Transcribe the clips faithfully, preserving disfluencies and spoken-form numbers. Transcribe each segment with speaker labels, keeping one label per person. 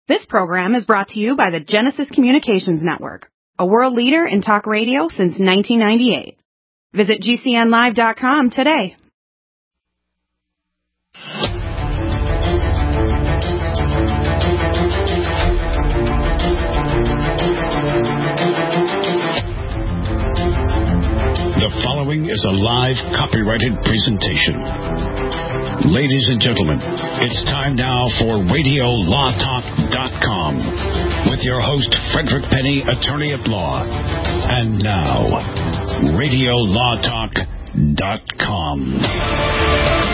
Speaker 1: This program is brought to you by the Genesis Communications Network, a world leader in talk radio since nineteen ninety-eight. Visit G C N live dot com today.
Speaker 2: The following is a live copyrighted presentation. Ladies and gentlemen, it's time now for radio law talk dot com with your host, Frederick Penny, attorney at law. And now, radio law talk dot com.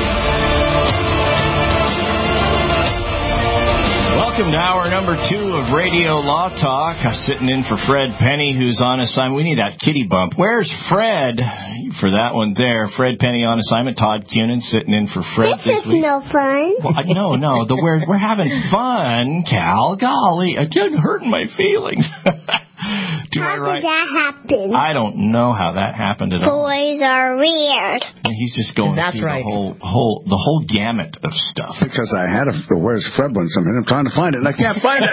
Speaker 3: Welcome to hour number two of Radio Law Talk. I'm sitting in for Fred Penny, who's on assignment. We need that kitty bump. Where's Fred? For that one there. Fred Penny on assignment. Todd Cunin sitting in for Fred this,
Speaker 4: this
Speaker 3: week.
Speaker 4: This is no fun.
Speaker 3: Well, no, no. The, we're, we're having fun, Cal. Golly, it's hurting my feelings. To
Speaker 4: how
Speaker 3: my right,
Speaker 4: did that happen?
Speaker 3: I don't know how that happened at all.
Speaker 4: Boys are weird.
Speaker 3: He's just going
Speaker 5: That's
Speaker 3: through
Speaker 5: right.
Speaker 3: the whole, whole, the whole gamut of stuff.
Speaker 6: Because I had a Where's Fred one something. I'm trying to find it, and I can't find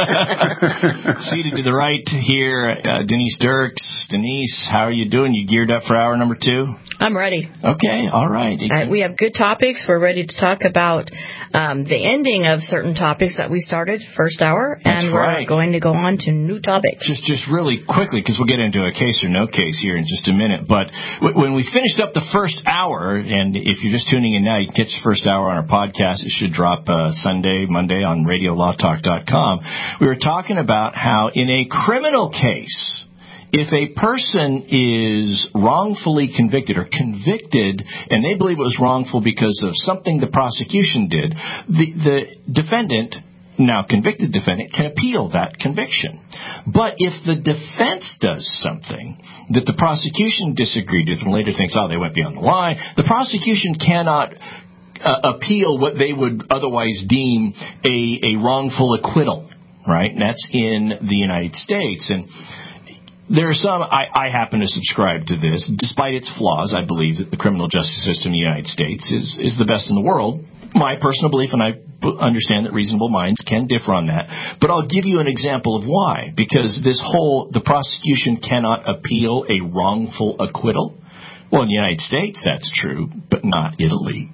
Speaker 6: it.
Speaker 3: Seated to the right here, uh, Denise Dirks. Denise, how are you doing? You geared up for hour number two?
Speaker 5: I'm ready.
Speaker 3: Okay, all right.
Speaker 5: Uh, we have good topics. We're ready to talk about um, the ending of certain topics that we started first hour, and
Speaker 3: That's
Speaker 5: we're
Speaker 3: right.
Speaker 5: going to go on to new topics.
Speaker 3: Just, just really quickly, because we'll get into a case or no case here in just a minute. But w- when we finished up the first hour, and if you're just tuning in now, you can catch the first hour on our podcast. It should drop uh, Sunday, Monday on radio law talk dot com. We were talking about how in a criminal case, if a person is wrongfully convicted or convicted, and they believe it was wrongful because of something the prosecution did, the, the defendant, now convicted defendant, can appeal that conviction. But if the defense does something that the prosecution disagreed with and later thinks, oh, they went beyond the line, the prosecution cannot uh, appeal what they would otherwise deem a, a wrongful acquittal, right? And that's in the United States. And there are some, I, I happen to subscribe to this. Despite its flaws, I believe that the criminal justice system in the United States is, is the best in the world. My personal belief, and I understand that reasonable minds can differ on that. But I'll give you an example of why. Because this whole, the prosecution cannot appeal a wrongful acquittal. Well, in the United States, that's true, but not Italy.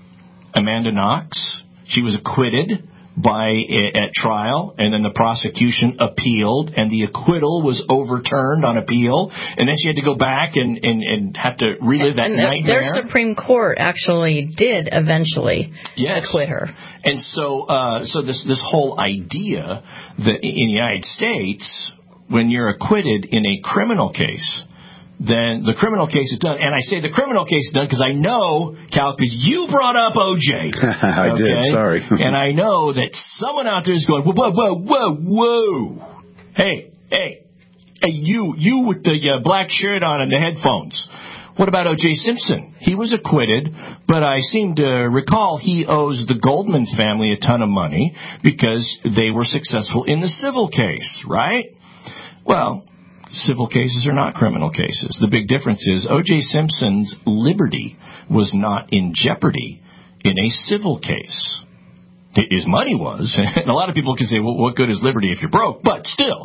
Speaker 3: Amanda Knox, she was acquitted by at trial, and then the prosecution appealed, and the acquittal was overturned on appeal, and then she had to go back and, and, and have to relive that
Speaker 5: and
Speaker 3: nightmare.
Speaker 5: Their Supreme Court actually did eventually
Speaker 3: yes.
Speaker 5: acquit her.
Speaker 3: And so, uh, so this this whole idea that in the United States, when you're acquitted in a criminal case, then the criminal case is done. And I say the criminal case is done because I know, Cal, because you brought up O J.
Speaker 6: I
Speaker 3: okay?
Speaker 6: did, sorry.
Speaker 3: And I know that someone out there is going, whoa, whoa, whoa, whoa. Hey, hey, hey, you, you with the uh, black shirt on and the headphones. What about O J Simpson? He was acquitted, but I seem to recall he owes the Goldman family a ton of money because they were successful in the civil case, right? Well, civil cases are not criminal cases. The big difference is O J Simpson's liberty was not in jeopardy in a civil case. His money was, and a lot of people can say, well, what good is liberty if you're broke? But still,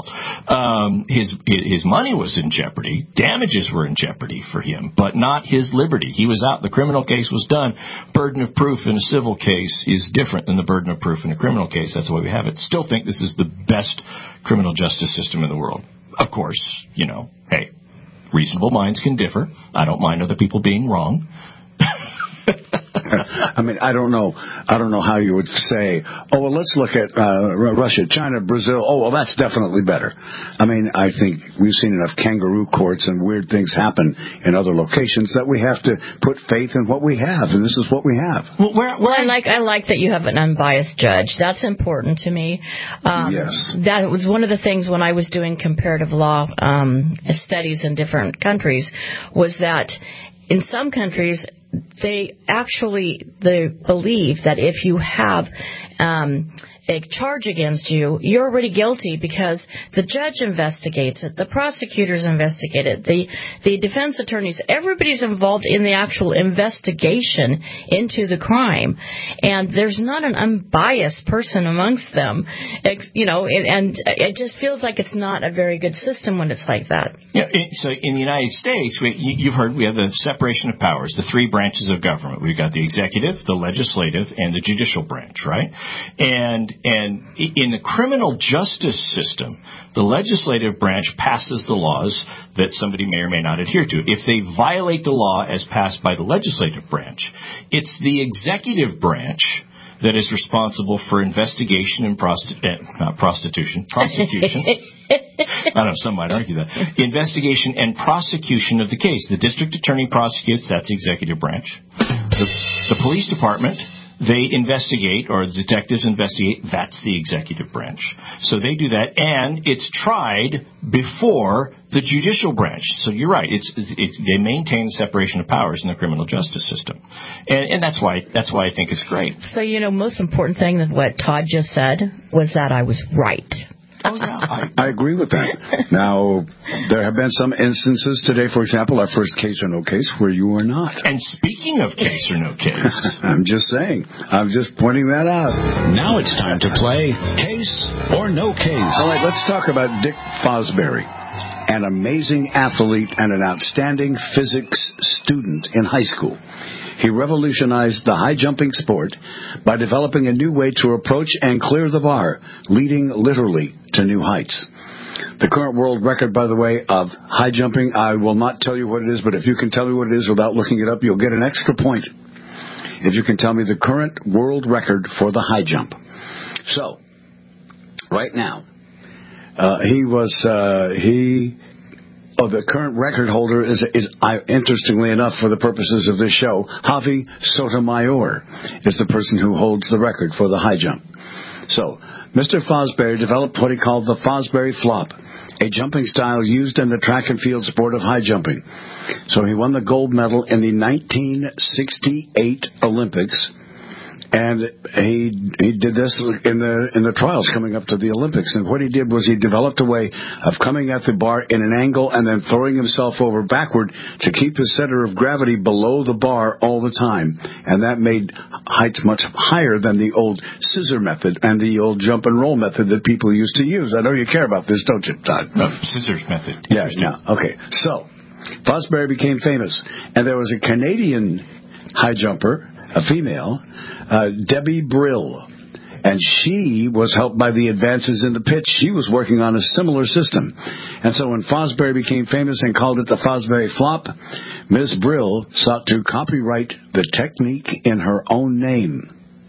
Speaker 3: um, his his money was in jeopardy. Damages were in jeopardy for him, but not his liberty. He was out. The criminal case was done. Burden of proof in a civil case is different than the burden of proof in a criminal case. That's why we have it. Still think this is the best criminal justice system in the world. Of course, you know, hey, reasonable minds can differ. I don't mind other people being wrong.
Speaker 6: I mean, I don't know. I don't know how you would say, oh, well, let's look at uh, Russia, China, Brazil. Oh, well, that's definitely better. I mean, I think we've seen enough kangaroo courts and weird things happen in other locations that we have to put faith in what we have, and this is what we have.
Speaker 5: Well, where, where I like I like that you have an unbiased judge. That's important to me. Um,
Speaker 6: yes.
Speaker 5: That was one of the things when I was doing comparative law um, studies in different countries, was that in some countries they actually they believe that if you have um, a charge against you, you're already guilty because the judge investigates it, the prosecutors investigate it, the, the defense attorneys, everybody's involved in the actual investigation into the crime. And there's not an unbiased person amongst them, you know, and, and it just feels like it's not a very good system when it's like that.
Speaker 3: Yeah, so in the United States, we, you've heard we have the separation of powers, the three branches of government. We've got the executive, the legislative, and the judicial branch, right? And and in the criminal justice system, the legislative branch passes the laws that somebody may or may not adhere to. If they violate the law as passed by the legislative branch, it's the executive branch that is responsible for investigation and prosti- eh, not prostitution, prosecution. I don't know, some might argue that. Investigation and prosecution of the case. The district attorney prosecutes, that's the executive branch. The, the police department, they investigate, or the detectives investigate, that's the executive branch. So they do that, and it's tried before the judicial branch. So you're right, it's, it's they maintain the separation of powers in the criminal justice system. And, and that's why that's why I think it's great.
Speaker 5: So, you know, most important thing that what Todd just said was that I was right.
Speaker 3: Oh, yeah, I,
Speaker 6: I agree with that. Now, there have been some instances today, for example, our first case or no case, where you were not.
Speaker 3: And speaking of case or no case,
Speaker 6: I'm just saying. I'm just pointing that out.
Speaker 2: Now it's time to play Case or No Case.
Speaker 6: All right, let's talk about Dick Fosbury, an amazing athlete and an outstanding physics student in high school. He revolutionized the high jumping sport by developing a new way to approach and clear the bar, leading literally to new heights. The current world record, by the way, of high jumping, I will not tell you what it is, but if you can tell me what it is without looking it up, you'll get an extra point if you can tell me the current world record for the high jump. So, right now, uh, he was, uh, he... Oh, the current record holder is, is uh, interestingly enough, for the purposes of this show, Javi Sotomayor is the person who holds the record for the high jump. So, Mister Fosbury developed what he called the Fosbury Flop, a jumping style used in the track and field sport of high jumping. So he won the gold medal in the nineteen sixty-eight Olympics. And he he did this in the in the trials coming up to the Olympics. And what he did was he developed a way of coming at the bar in an angle and then throwing himself over backward to keep his center of gravity below the bar all the time. And that made heights much higher than the old scissor method and the old jump and roll method that people used to use. I know you care about this, don't you, Todd?
Speaker 3: No, scissors method.
Speaker 6: Yeah, yeah. Okay. So, Fosbury became famous. And there was a Canadian high jumper, a female, uh, Debbie Brill, and she was helped by the advances in the pitch. She was working on a similar system. And so when Fosbury became famous and called it the Fosbury Flop, Miss Brill sought to copyright the technique in her own name.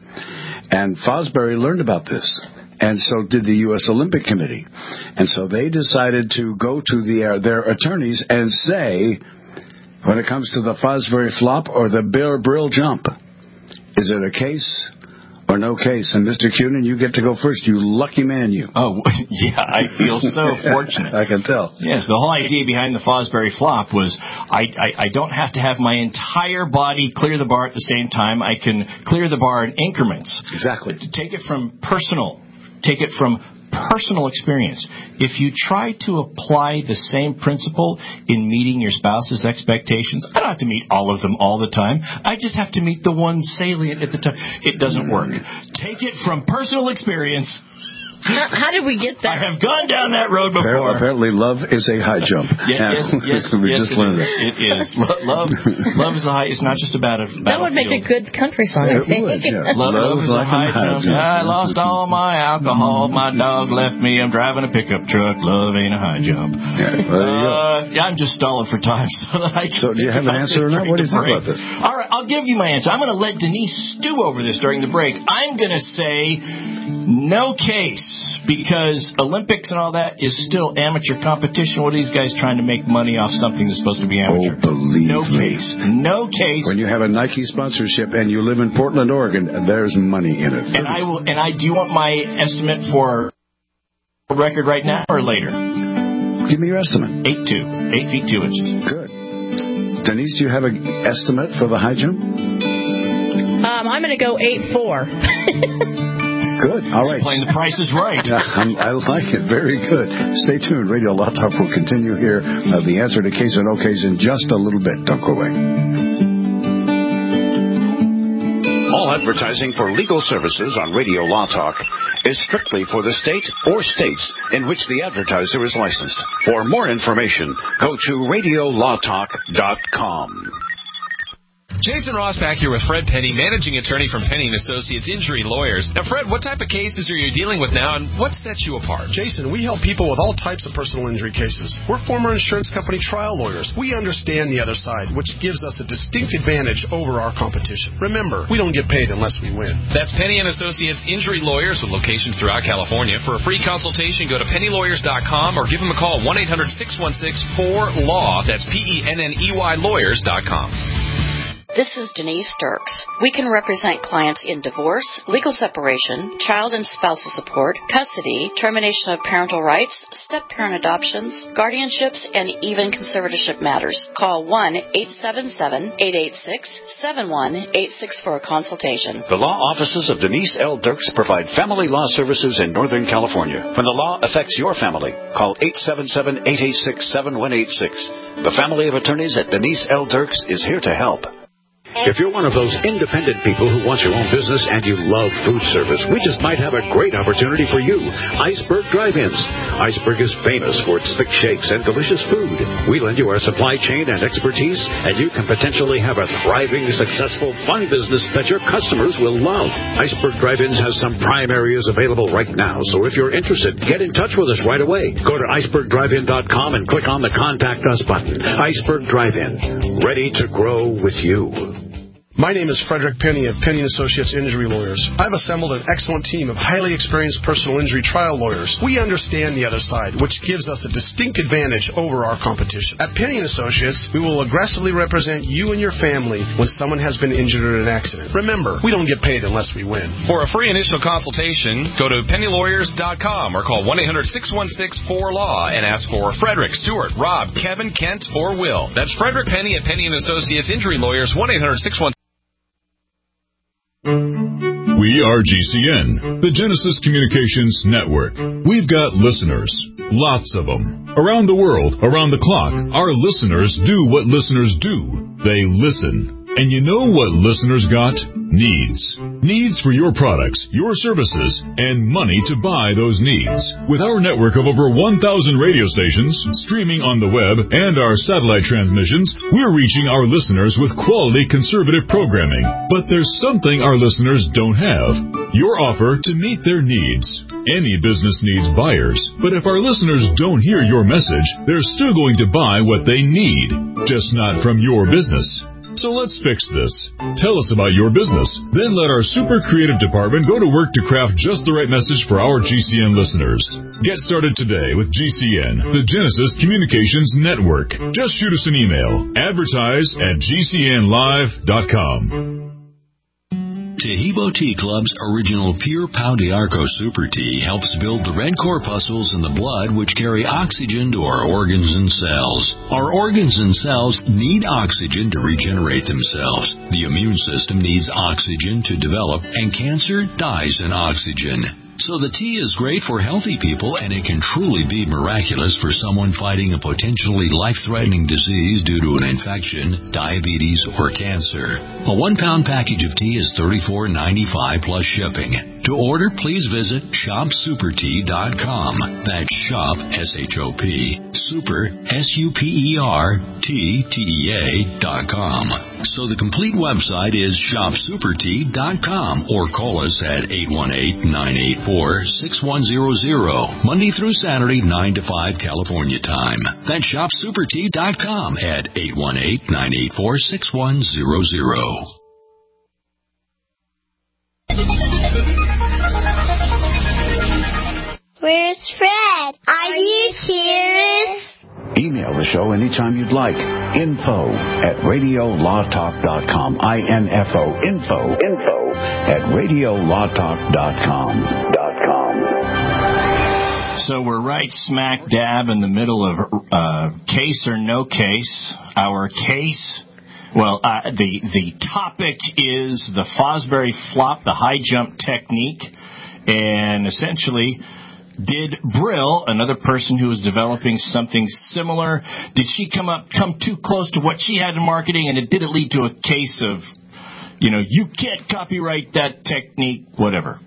Speaker 6: And Fosbury learned about this, and so did the U S Olympic Committee. And so they decided to go to the, uh, their attorneys and say, when it comes to the Fosbury Flop or the Bear Brill Jump, is it a case or no case? And Mister Cunin, you get to go first. You lucky man, you.
Speaker 3: Oh, yeah, I feel so fortunate.
Speaker 6: I can tell.
Speaker 3: Yes, the whole idea behind the Fosbury Flop was I, I, I don't have to have my entire body clear the bar at the same time. I can clear the bar in increments.
Speaker 6: Exactly.
Speaker 3: Take it from personal. Take it from personal experience. If you try to apply the same principle in meeting your spouse's expectations, I don't have to meet all of them all the time. I just have to meet the one salient at the time. It doesn't work. Take it from personal experience.
Speaker 5: How, how did we get there?
Speaker 3: I have gone down that road before.
Speaker 6: Apparently, love is a high jump.
Speaker 3: Yeah, yes, yes,
Speaker 6: we
Speaker 3: yes,
Speaker 6: just
Speaker 3: it
Speaker 6: learned
Speaker 3: is.
Speaker 6: that.
Speaker 3: It is. Lo- Love, love is a high. It's not just about a
Speaker 5: That would make a good country song, I think.
Speaker 6: Would, yeah.
Speaker 3: Love, love is a
Speaker 6: like
Speaker 3: high jump.
Speaker 6: jump.
Speaker 3: I lost all my alcohol. My dog left me. I'm driving a pickup truck. Love ain't a high jump.
Speaker 6: Yeah, there you go.
Speaker 3: Uh, yeah, I'm just stalling for time so that I can.
Speaker 6: So do you have an answer or not? What do you think about this?
Speaker 3: All right, I'll give you my answer. I'm going to let Denise stew over this during the break. I'm going to say no case, because Olympics and all that is still amateur competition. What are these guys trying to make money off something that's supposed to be amateur?
Speaker 6: Oh, believe
Speaker 3: no
Speaker 6: me.
Speaker 3: case. No case.
Speaker 6: When you have a Nike sponsorship and you live in Portland, Oregon, there's money in it.
Speaker 3: And I will. And I do you want my estimate for record right now or later?
Speaker 6: Give me your estimate.
Speaker 3: Eight two, eight feet two inches.
Speaker 6: Good. Denise, do you have an estimate for the high jump?
Speaker 5: Um, I'm going to go eight four.
Speaker 6: Good. All right.
Speaker 3: Playing The Price is Right.
Speaker 6: Yeah, I'm, I like it. Very good. Stay tuned. Radio Law Talk will continue here. Uh, the answer to case or no case in just a little bit. Don't go away.
Speaker 2: All advertising for legal services on Radio Law Talk is strictly for the state or states in which the advertiser is licensed. For more information, go to radio law talk dot com.
Speaker 7: Jason Rossback here with Fred Penny, managing attorney from Penny and Associates Injury Lawyers. Now, Fred, what type of cases are you dealing with now, and what sets you apart?
Speaker 8: Jason, we help people with all types of personal injury cases. We're former insurance company trial lawyers. We understand the other side, which gives us a distinct advantage over our competition. Remember, we don't get paid unless we win.
Speaker 7: That's Penny and Associates Injury Lawyers with locations throughout California. For a free consultation, go to penny lawyers dot com or give them a call, one eight hundred six one six four law. That's P E N N E Y lawyers dot com.
Speaker 5: This is Denise Dirks. We can represent clients in divorce, legal separation, child and spousal support, custody, termination of parental rights, step-parent adoptions, guardianships, and even conservatorship matters. Call one eight seven seven, eight eight six, seven one eight six for a consultation.
Speaker 2: The law offices of Denise L. Dirks provide family law services in Northern California. When the law affects your family, call eight seven seven, eight eight six, seven one eight six. The family of attorneys at Denise L. Dirks is here to help.
Speaker 9: If you're one of those independent people who wants your own business and you love food service, we just might have a great opportunity for you. Iceberg Drive-Ins. Iceberg is famous for its thick shakes and delicious food. We lend you our supply chain and expertise, and you can potentially have a thriving, successful, fun business that your customers will love. Iceberg Drive-Ins has some prime areas available right now, so if you're interested, get in touch with us right away. Go to iceberg drive in dot com and click on the Contact Us button. Iceberg Drive-In, ready to grow with you.
Speaker 8: My name is Frederick Penny of Penny and Associates Injury Lawyers. I've assembled an excellent team of highly experienced personal injury trial lawyers. We understand the other side, which gives us a distinct advantage over our competition. At Penny and Associates, we will aggressively represent you and your family when someone has been injured in an accident. Remember, we don't get paid unless we win.
Speaker 7: For a free initial consultation, go to penny lawyers dot com or call one eight hundred six one six four law and ask for Frederick, Stewart, Rob, Kevin, Kent, or Will. That's Frederick Penny at Penny and Associates Injury Lawyers, one eight hundred six one six.
Speaker 10: We are G C N, the Genesis Communications Network. We've got listeners, lots of them. Around the world, around the clock, our listeners do what listeners do. They listen. And you know what listeners got? Needs. Needs for your products, your services, and money to buy those needs. With our network of over one thousand radio stations, streaming on the web, and our satellite transmissions, we're reaching our listeners with quality conservative programming. But there's something our listeners don't have. Your offer to meet their needs. Any business needs buyers, but if our listeners don't hear your message, they're still going to buy what they need, just not from your business. So let's fix this. Tell us about your business. Then let our super creative department go to work to craft just the right message for our G C N listeners. Get started today with G C N, the Genesis Communications Network. Just shoot us an email. Advertise at g c n live dot com.
Speaker 11: Tehibo Tea Club's original Pure Pau de Arco Super Tea helps build the red corpuscles in the blood which carry oxygen to our organs and cells. Our organs and cells need oxygen to regenerate themselves. The immune system needs oxygen to develop, and cancer dies in oxygen. So the tea is great for healthy people, and it can truly be miraculous for someone fighting a potentially life-threatening disease due to an infection, diabetes, or cancer. A one-pound package of tea is thirty-four ninety-five plus shipping. To order, please visit shop super tea dot com. That's shop, S H O P, super, S U P E R, T, T E A dot com. So the complete website is shop super tea dot com, or call us at eight one eight, nine eight four, six one zero zero, Monday through Saturday, nine to five California time. That's shop super tea dot com at eight one eight, nine eight four, six one zero zero.
Speaker 4: Where's Fred? Are you serious?
Speaker 6: Email the show anytime you'd like. Info at radio law talk dot com. I N F O. Info. Info at radio law talk dot com. Dot com.
Speaker 3: So we're right smack dab in the middle of uh, case or no case. Our case, well, uh, the the topic is the Fosbury flop, the high jump technique. and essentially, did Brill, another person who was developing something similar, did she come up, come too close to what she had in marketing, and it did it lead to a case of, you know, you can't copyright that technique, whatever?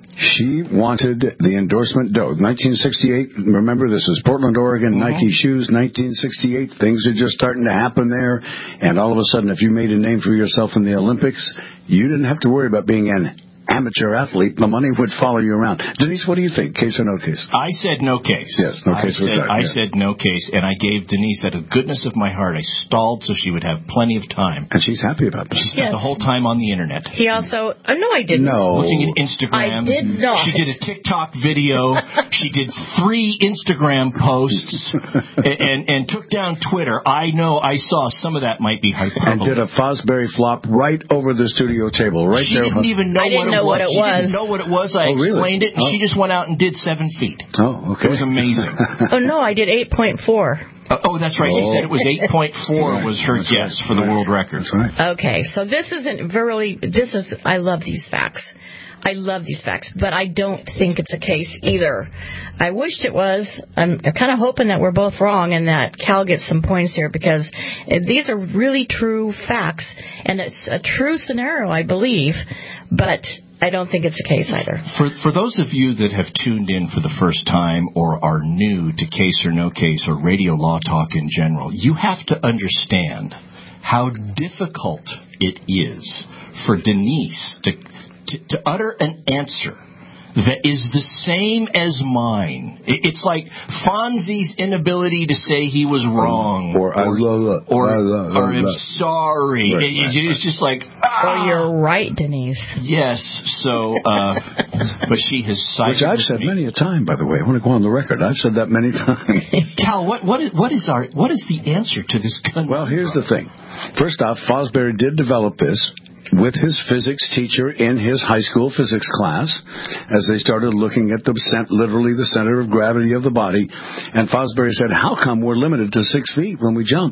Speaker 6: She wanted the endorsement dough. nineteen sixty-eight, remember, this is Portland, Oregon, mm-hmm. Nike shoes, nineteen sixty-eight. Things are just starting to happen there. And all of a sudden, if you made a name for yourself in the Olympics, you didn't have to worry about being an amateur athlete. The money would follow you around. Denise, what do you think? Case or no case?
Speaker 3: I said no case.
Speaker 6: Yes, no case.
Speaker 3: I, said,
Speaker 6: I
Speaker 3: yeah. said no case, and I gave Denise, out of the goodness of my heart, I stalled so she would have plenty of time.
Speaker 6: And she's happy about that.
Speaker 3: She spent yes. the whole time on the internet.
Speaker 5: He also... Uh, no, I didn't.
Speaker 6: No.
Speaker 3: Looking at Instagram.
Speaker 5: I did not.
Speaker 3: She did a TikTok video. She did three Instagram posts and, and, and took down Twitter. I know I saw some of that might be hyperbole.
Speaker 6: And did a Fosbury flop right over the studio table, right
Speaker 3: she
Speaker 6: there.
Speaker 3: She didn't even know,
Speaker 5: I didn't
Speaker 3: what,
Speaker 5: know
Speaker 3: it
Speaker 5: what it
Speaker 3: she
Speaker 5: was.
Speaker 3: Didn't know what it was. I
Speaker 6: oh,
Speaker 3: explained
Speaker 6: really?
Speaker 3: it, and
Speaker 6: oh.
Speaker 3: she just went out and did seven feet.
Speaker 6: Oh, okay.
Speaker 3: It was amazing.
Speaker 5: Oh, no, I did eight point four.
Speaker 3: Uh, oh, that's right. Oh. She said it was eight point four
Speaker 6: right.
Speaker 3: was her
Speaker 6: that's
Speaker 3: guess
Speaker 6: right.
Speaker 3: for the
Speaker 6: right.
Speaker 3: world record.
Speaker 6: That's right.
Speaker 5: Okay, so this isn't really, this is, I love these facts. I love these facts, but I don't think it's a case either. I wished it was. I'm kind of hoping that we're both wrong and that Cal gets some points here, because these are really true facts, and it's a true scenario, I believe, but I don't think it's a case either.
Speaker 3: For for those of you that have tuned in for the first time or are new to Case or No Case or Radio Law Talk in general, you have to understand how difficult it is for Denise to To, to utter an answer that is the same as mine. It, it's like Fonzie's inability to say he was wrong,
Speaker 6: or, or I love it,
Speaker 3: or,
Speaker 6: I love,
Speaker 3: or
Speaker 6: I
Speaker 3: I'm
Speaker 6: love.
Speaker 3: sorry.
Speaker 6: Right,
Speaker 3: it,
Speaker 6: right,
Speaker 3: it's
Speaker 6: right.
Speaker 3: just like, ah.
Speaker 5: Oh, you're right, Denise.
Speaker 3: Yes. So, uh, but she has cited.
Speaker 6: Which I've said
Speaker 3: me.
Speaker 6: many a time, by the way. I want to go on the record. I've said that many times.
Speaker 3: Cal, what what is what is our what is the answer to this conundrum?
Speaker 6: Well, here's the thing. First off, Fosbury did develop this with his physics teacher in his high school physics class, as they started looking at the cent- literally the center of gravity of the body. And Fosbury said, how come we're limited to six feet when we jump?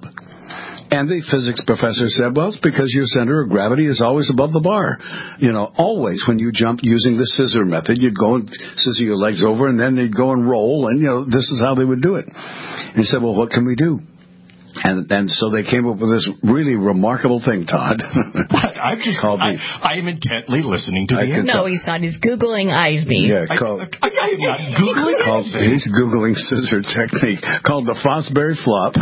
Speaker 6: And the physics professor said, well, it's because your center of gravity is always above the bar. You know, always when you jump using the scissor method, you'd go and scissor your legs over, and then they'd go and roll, and, you know, this is how they would do it. And he said, well, what can we do? And and so they came up with this really remarkable thing, Todd.
Speaker 3: I'm just called I, I am intently listening to the answer.
Speaker 5: No, he's not. He's Googling Eisby.
Speaker 6: Yeah,
Speaker 3: I,
Speaker 6: called,
Speaker 3: I, I am not Googling
Speaker 6: called, He's Googling scissor technique called the Fosbury flop.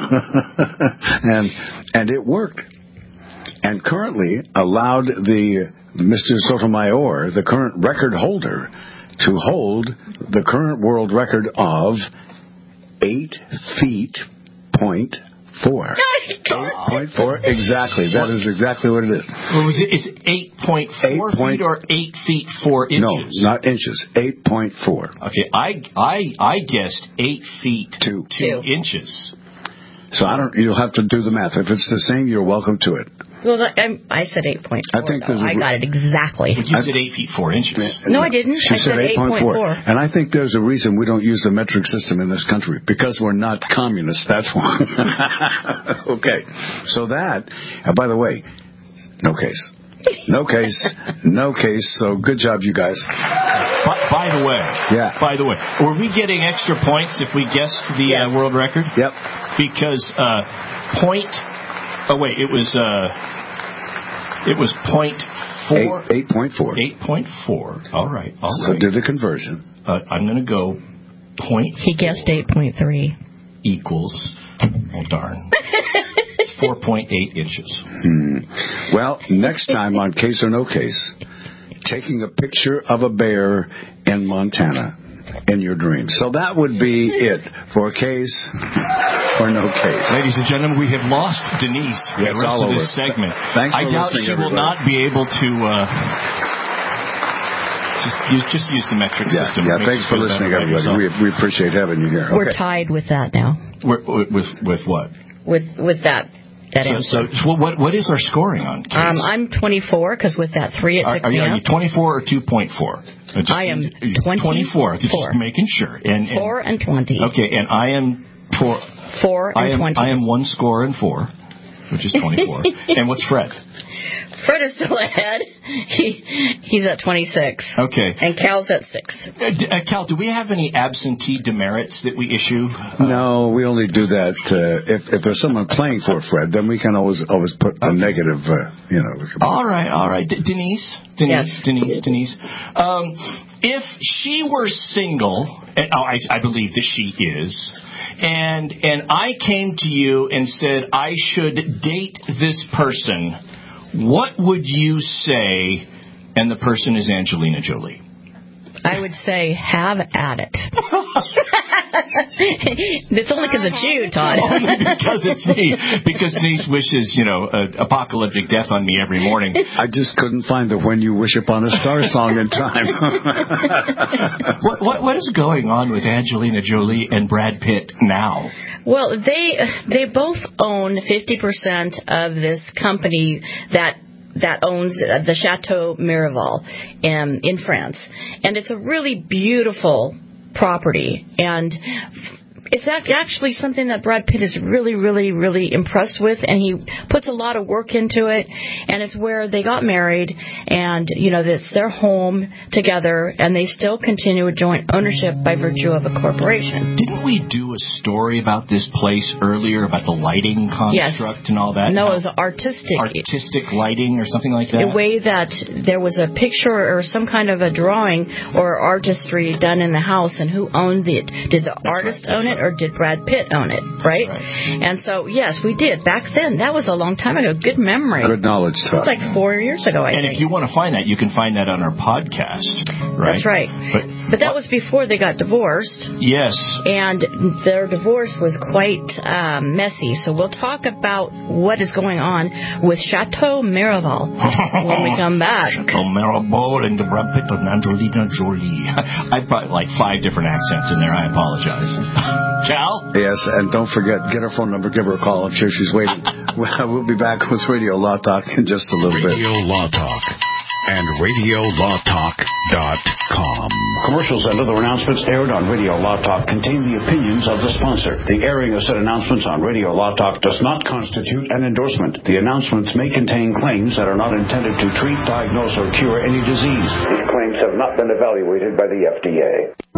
Speaker 6: and and it worked. And currently allowed the Mister Sotomayor, the current record holder, to hold the current world record of eight feet point four. eight point four, exactly. That is exactly what it is.
Speaker 3: Well, was it, is it eight point four feet or eight feet four inches?
Speaker 6: No, not inches. eight point four.
Speaker 3: Okay, I I I guessed eight feet
Speaker 6: two,
Speaker 3: two inches.
Speaker 6: So I don't. You'll have to do the math. If it's the same, you're welcome to it.
Speaker 5: Well, I'm, I said eight point four.
Speaker 6: I think
Speaker 5: though. I got it exactly.
Speaker 3: But you I, said eight feet four inches.
Speaker 5: No, I didn't.
Speaker 6: She
Speaker 5: I
Speaker 6: said,
Speaker 5: said eight point four.
Speaker 6: And I think there's a reason we don't use the metric system in this country, because we're not communists. That's why. Okay. So that, uh, by the way, no case. No case. No case. So good job, you guys.
Speaker 3: By, by the way.
Speaker 6: Yeah.
Speaker 3: By the way, were we getting extra points if we guessed the
Speaker 5: yes.
Speaker 3: uh, world record?
Speaker 6: Yep.
Speaker 3: Because uh, point. Oh wait, it was. Uh, It was point four.
Speaker 6: Eight, eight point four.
Speaker 3: Eight point four. All right. All
Speaker 6: so
Speaker 3: right.
Speaker 6: do the conversion.
Speaker 3: Uh, I'm going to go point.
Speaker 5: He guessed eight point three.
Speaker 3: Equals. Oh darn. It's four point eight inches.
Speaker 6: Hmm. Well, next time on Case or No Case, taking a picture of a bear in Montana in your dreams. So that would be it for Case or No Case.
Speaker 3: Ladies and gentlemen, we have lost Denise for
Speaker 6: yeah,
Speaker 3: the rest of
Speaker 6: over.
Speaker 3: this segment.
Speaker 6: Thanks
Speaker 3: I
Speaker 6: for
Speaker 3: doubt she
Speaker 6: everybody.
Speaker 3: will not be able to uh, just, use, just use the metric
Speaker 6: yeah,
Speaker 3: system.
Speaker 6: Yeah, thanks for listening, everybody. We, we appreciate having you here.
Speaker 5: We're
Speaker 6: okay.
Speaker 5: tied with that now.
Speaker 3: We're, with with what?
Speaker 5: With with that. That
Speaker 3: so, so, so what what is our scoring on Case?
Speaker 5: Um, I'm twenty-four, because with that three it
Speaker 3: are,
Speaker 5: took
Speaker 3: are
Speaker 5: me
Speaker 3: you,
Speaker 5: up.
Speaker 3: Are you twenty-four or two point four? Just,
Speaker 5: I am
Speaker 3: twenty-four. Just making sure. And, and,
Speaker 5: four and twenty.
Speaker 3: Okay, and I am four.
Speaker 5: Four and
Speaker 3: I am,
Speaker 5: twenty.
Speaker 3: I am one score and four, which is twenty-four. And what's Fred?
Speaker 5: Fred is still ahead. He he's at twenty-six.
Speaker 3: Okay.
Speaker 5: And Cal's at six.
Speaker 3: Uh, d- uh, Cal, do we have any absentee demerits that we issue? Uh,
Speaker 6: no, we only do that uh, if if there's someone playing for Fred. Then we can always always put the
Speaker 3: okay.
Speaker 6: negative. Uh, you know.
Speaker 3: All right, all right. D- Denise, Denise,
Speaker 5: yes.
Speaker 3: Denise, Denise. Um, if she were single, and oh, I, I believe that she is. And and I came to you and said I should date this person, what would you say? And the person is Angelina Jolie.
Speaker 5: I would say have at it. It's only because it's you, Todd.
Speaker 3: Only because it's me. Because Denise wishes, you know, a apocalyptic death on me every morning.
Speaker 6: I just couldn't find the When You Wish Upon a Star song in time.
Speaker 3: what, what What is going on with Angelina Jolie and Brad Pitt now?
Speaker 5: Well, they they both own fifty percent of this company that that owns the Chateau Miraval in, in France. And it's a really beautiful property. And it's actually something that Brad Pitt is really, really, really impressed with, and he puts a lot of work into it, and it's where they got married, and, you know, it's their home together, and they still continue a joint ownership by virtue of a corporation.
Speaker 3: Didn't we do a story about this place earlier, about the lighting construct
Speaker 5: yes.
Speaker 3: and all that?
Speaker 5: No, it was artistic.
Speaker 3: Artistic lighting or something like that?
Speaker 5: The way that there was a picture or some kind of a drawing or artistry done in the house, and who owned it? Did the
Speaker 3: That's
Speaker 5: artist
Speaker 3: right,
Speaker 5: own it?
Speaker 3: right.
Speaker 5: Or did Brad Pitt own it, right?
Speaker 3: right?
Speaker 5: And so, yes, we did. Back then, that was a long time ago. Good memory.
Speaker 6: Good knowledge, Todd.
Speaker 5: It's like four years ago, I
Speaker 3: and
Speaker 5: think.
Speaker 3: And if you want to find that, you can find that on our podcast, right?
Speaker 5: That's right. But, but that was before they got divorced.
Speaker 3: Yes.
Speaker 5: And their divorce was quite um, messy. So we'll talk about what is going on with Chateau Miraval when we come back.
Speaker 3: Chateau Miraval and Brad Pitt and Angelina Jolie. I brought like five different accents in there. I apologize. Cal?
Speaker 6: Yes, and don't forget, get her phone number, give her a call. I'm sure she's waiting. We'll be back with Radio Law Talk in just a little bit.
Speaker 2: Radio Law Talk and radio law talk dot com.
Speaker 9: Commercials and other announcements aired on Radio Law Talk contain the opinions of the sponsor. The airing of said announcements on Radio Law Talk does not constitute an endorsement. The announcements may contain claims that are not intended to treat, diagnose, or cure any disease. These claims have not been evaluated by the F D A.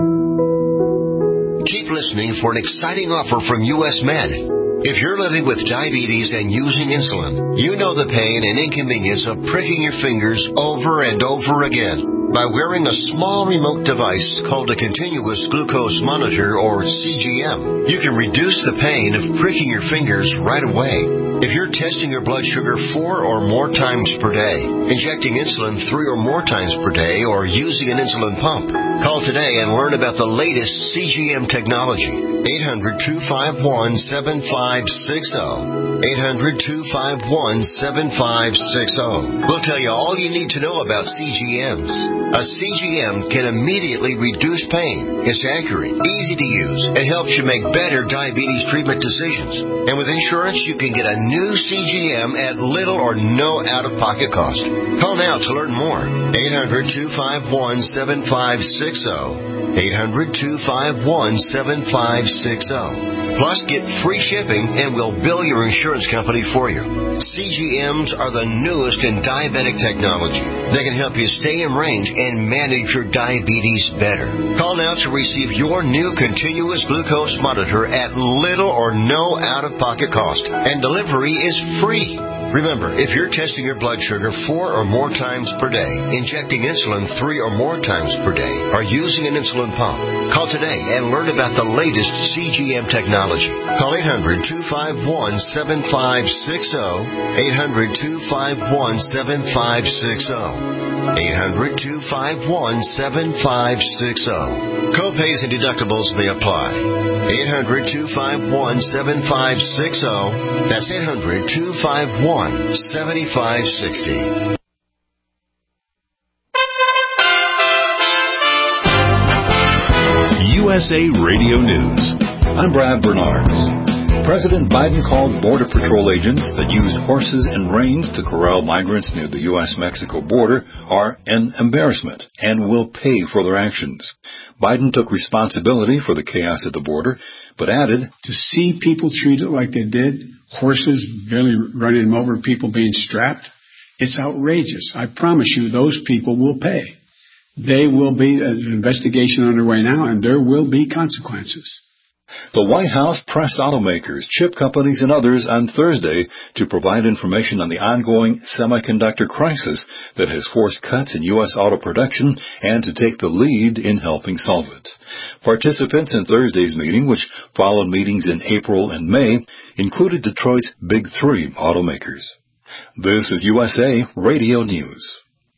Speaker 12: Keep listening for an exciting offer from U S Med. If you're living with diabetes and using insulin, you know the pain and inconvenience of pricking your fingers over and over again. By wearing a small remote device called a continuous glucose monitor, or C G M, you can reduce the pain of pricking your fingers right away. If you're testing your blood sugar four or more times per day, injecting insulin three or more times per day, or using an insulin pump, call today and learn about the latest C G M technology. eight hundred, two five one, seven five six zero. eight hundred, two five one, seven five six zero. We'll tell you all you need to know about C G Ms. A C G M can immediately reduce pain. It's accurate, easy to use, and helps you make better diabetes treatment decisions. And with insurance, you can get a new C G M at little or no out-of-pocket cost. Call now to learn more. eight hundred, two five one, seven five six zero. eight hundred, two five one, seven five six zero. Plus, get free shipping, and we'll bill your insurance company for you. C G Ms are the newest in diabetic technology. They can help you stay in range and manage your diabetes better. Call now to receive your new continuous glucose monitor at little or no out-of-pocket cost, and delivery is free. Remember, if you're testing your blood sugar four or more times per day, injecting insulin three or more times per day, or using an insulin pump, call today and learn about the latest C G M technology. Call eight hundred, two five one, seven five six zero. eight hundred, two five one, seven five six zero. eight hundred, two five one, seven five six zero. Copays and deductibles may apply. eight hundred, two five one, seven five six zero. That's eight hundred, two five one, seven five six zero.
Speaker 10: U S A Radio News. I'm Brad Bernards. President Biden called Border Patrol agents that used horses and reins to corral migrants near the U S Mexico border are an embarrassment and will pay for their actions. Biden took responsibility for the chaos at the border, but added,
Speaker 13: to see people treated like they did, horses barely running them over, people being strapped, It's outrageous. I promise you those people will pay. They will be, there's an investigation underway now, and there will be consequences.
Speaker 14: The White House pressed automakers, chip companies, and others on Thursday to provide information on the ongoing semiconductor crisis that has forced cuts in U S auto production and to take the lead in helping solve it. Participants in Thursday's meeting, which followed meetings in April and May, included Detroit's Big Three automakers. This is U S A Radio News.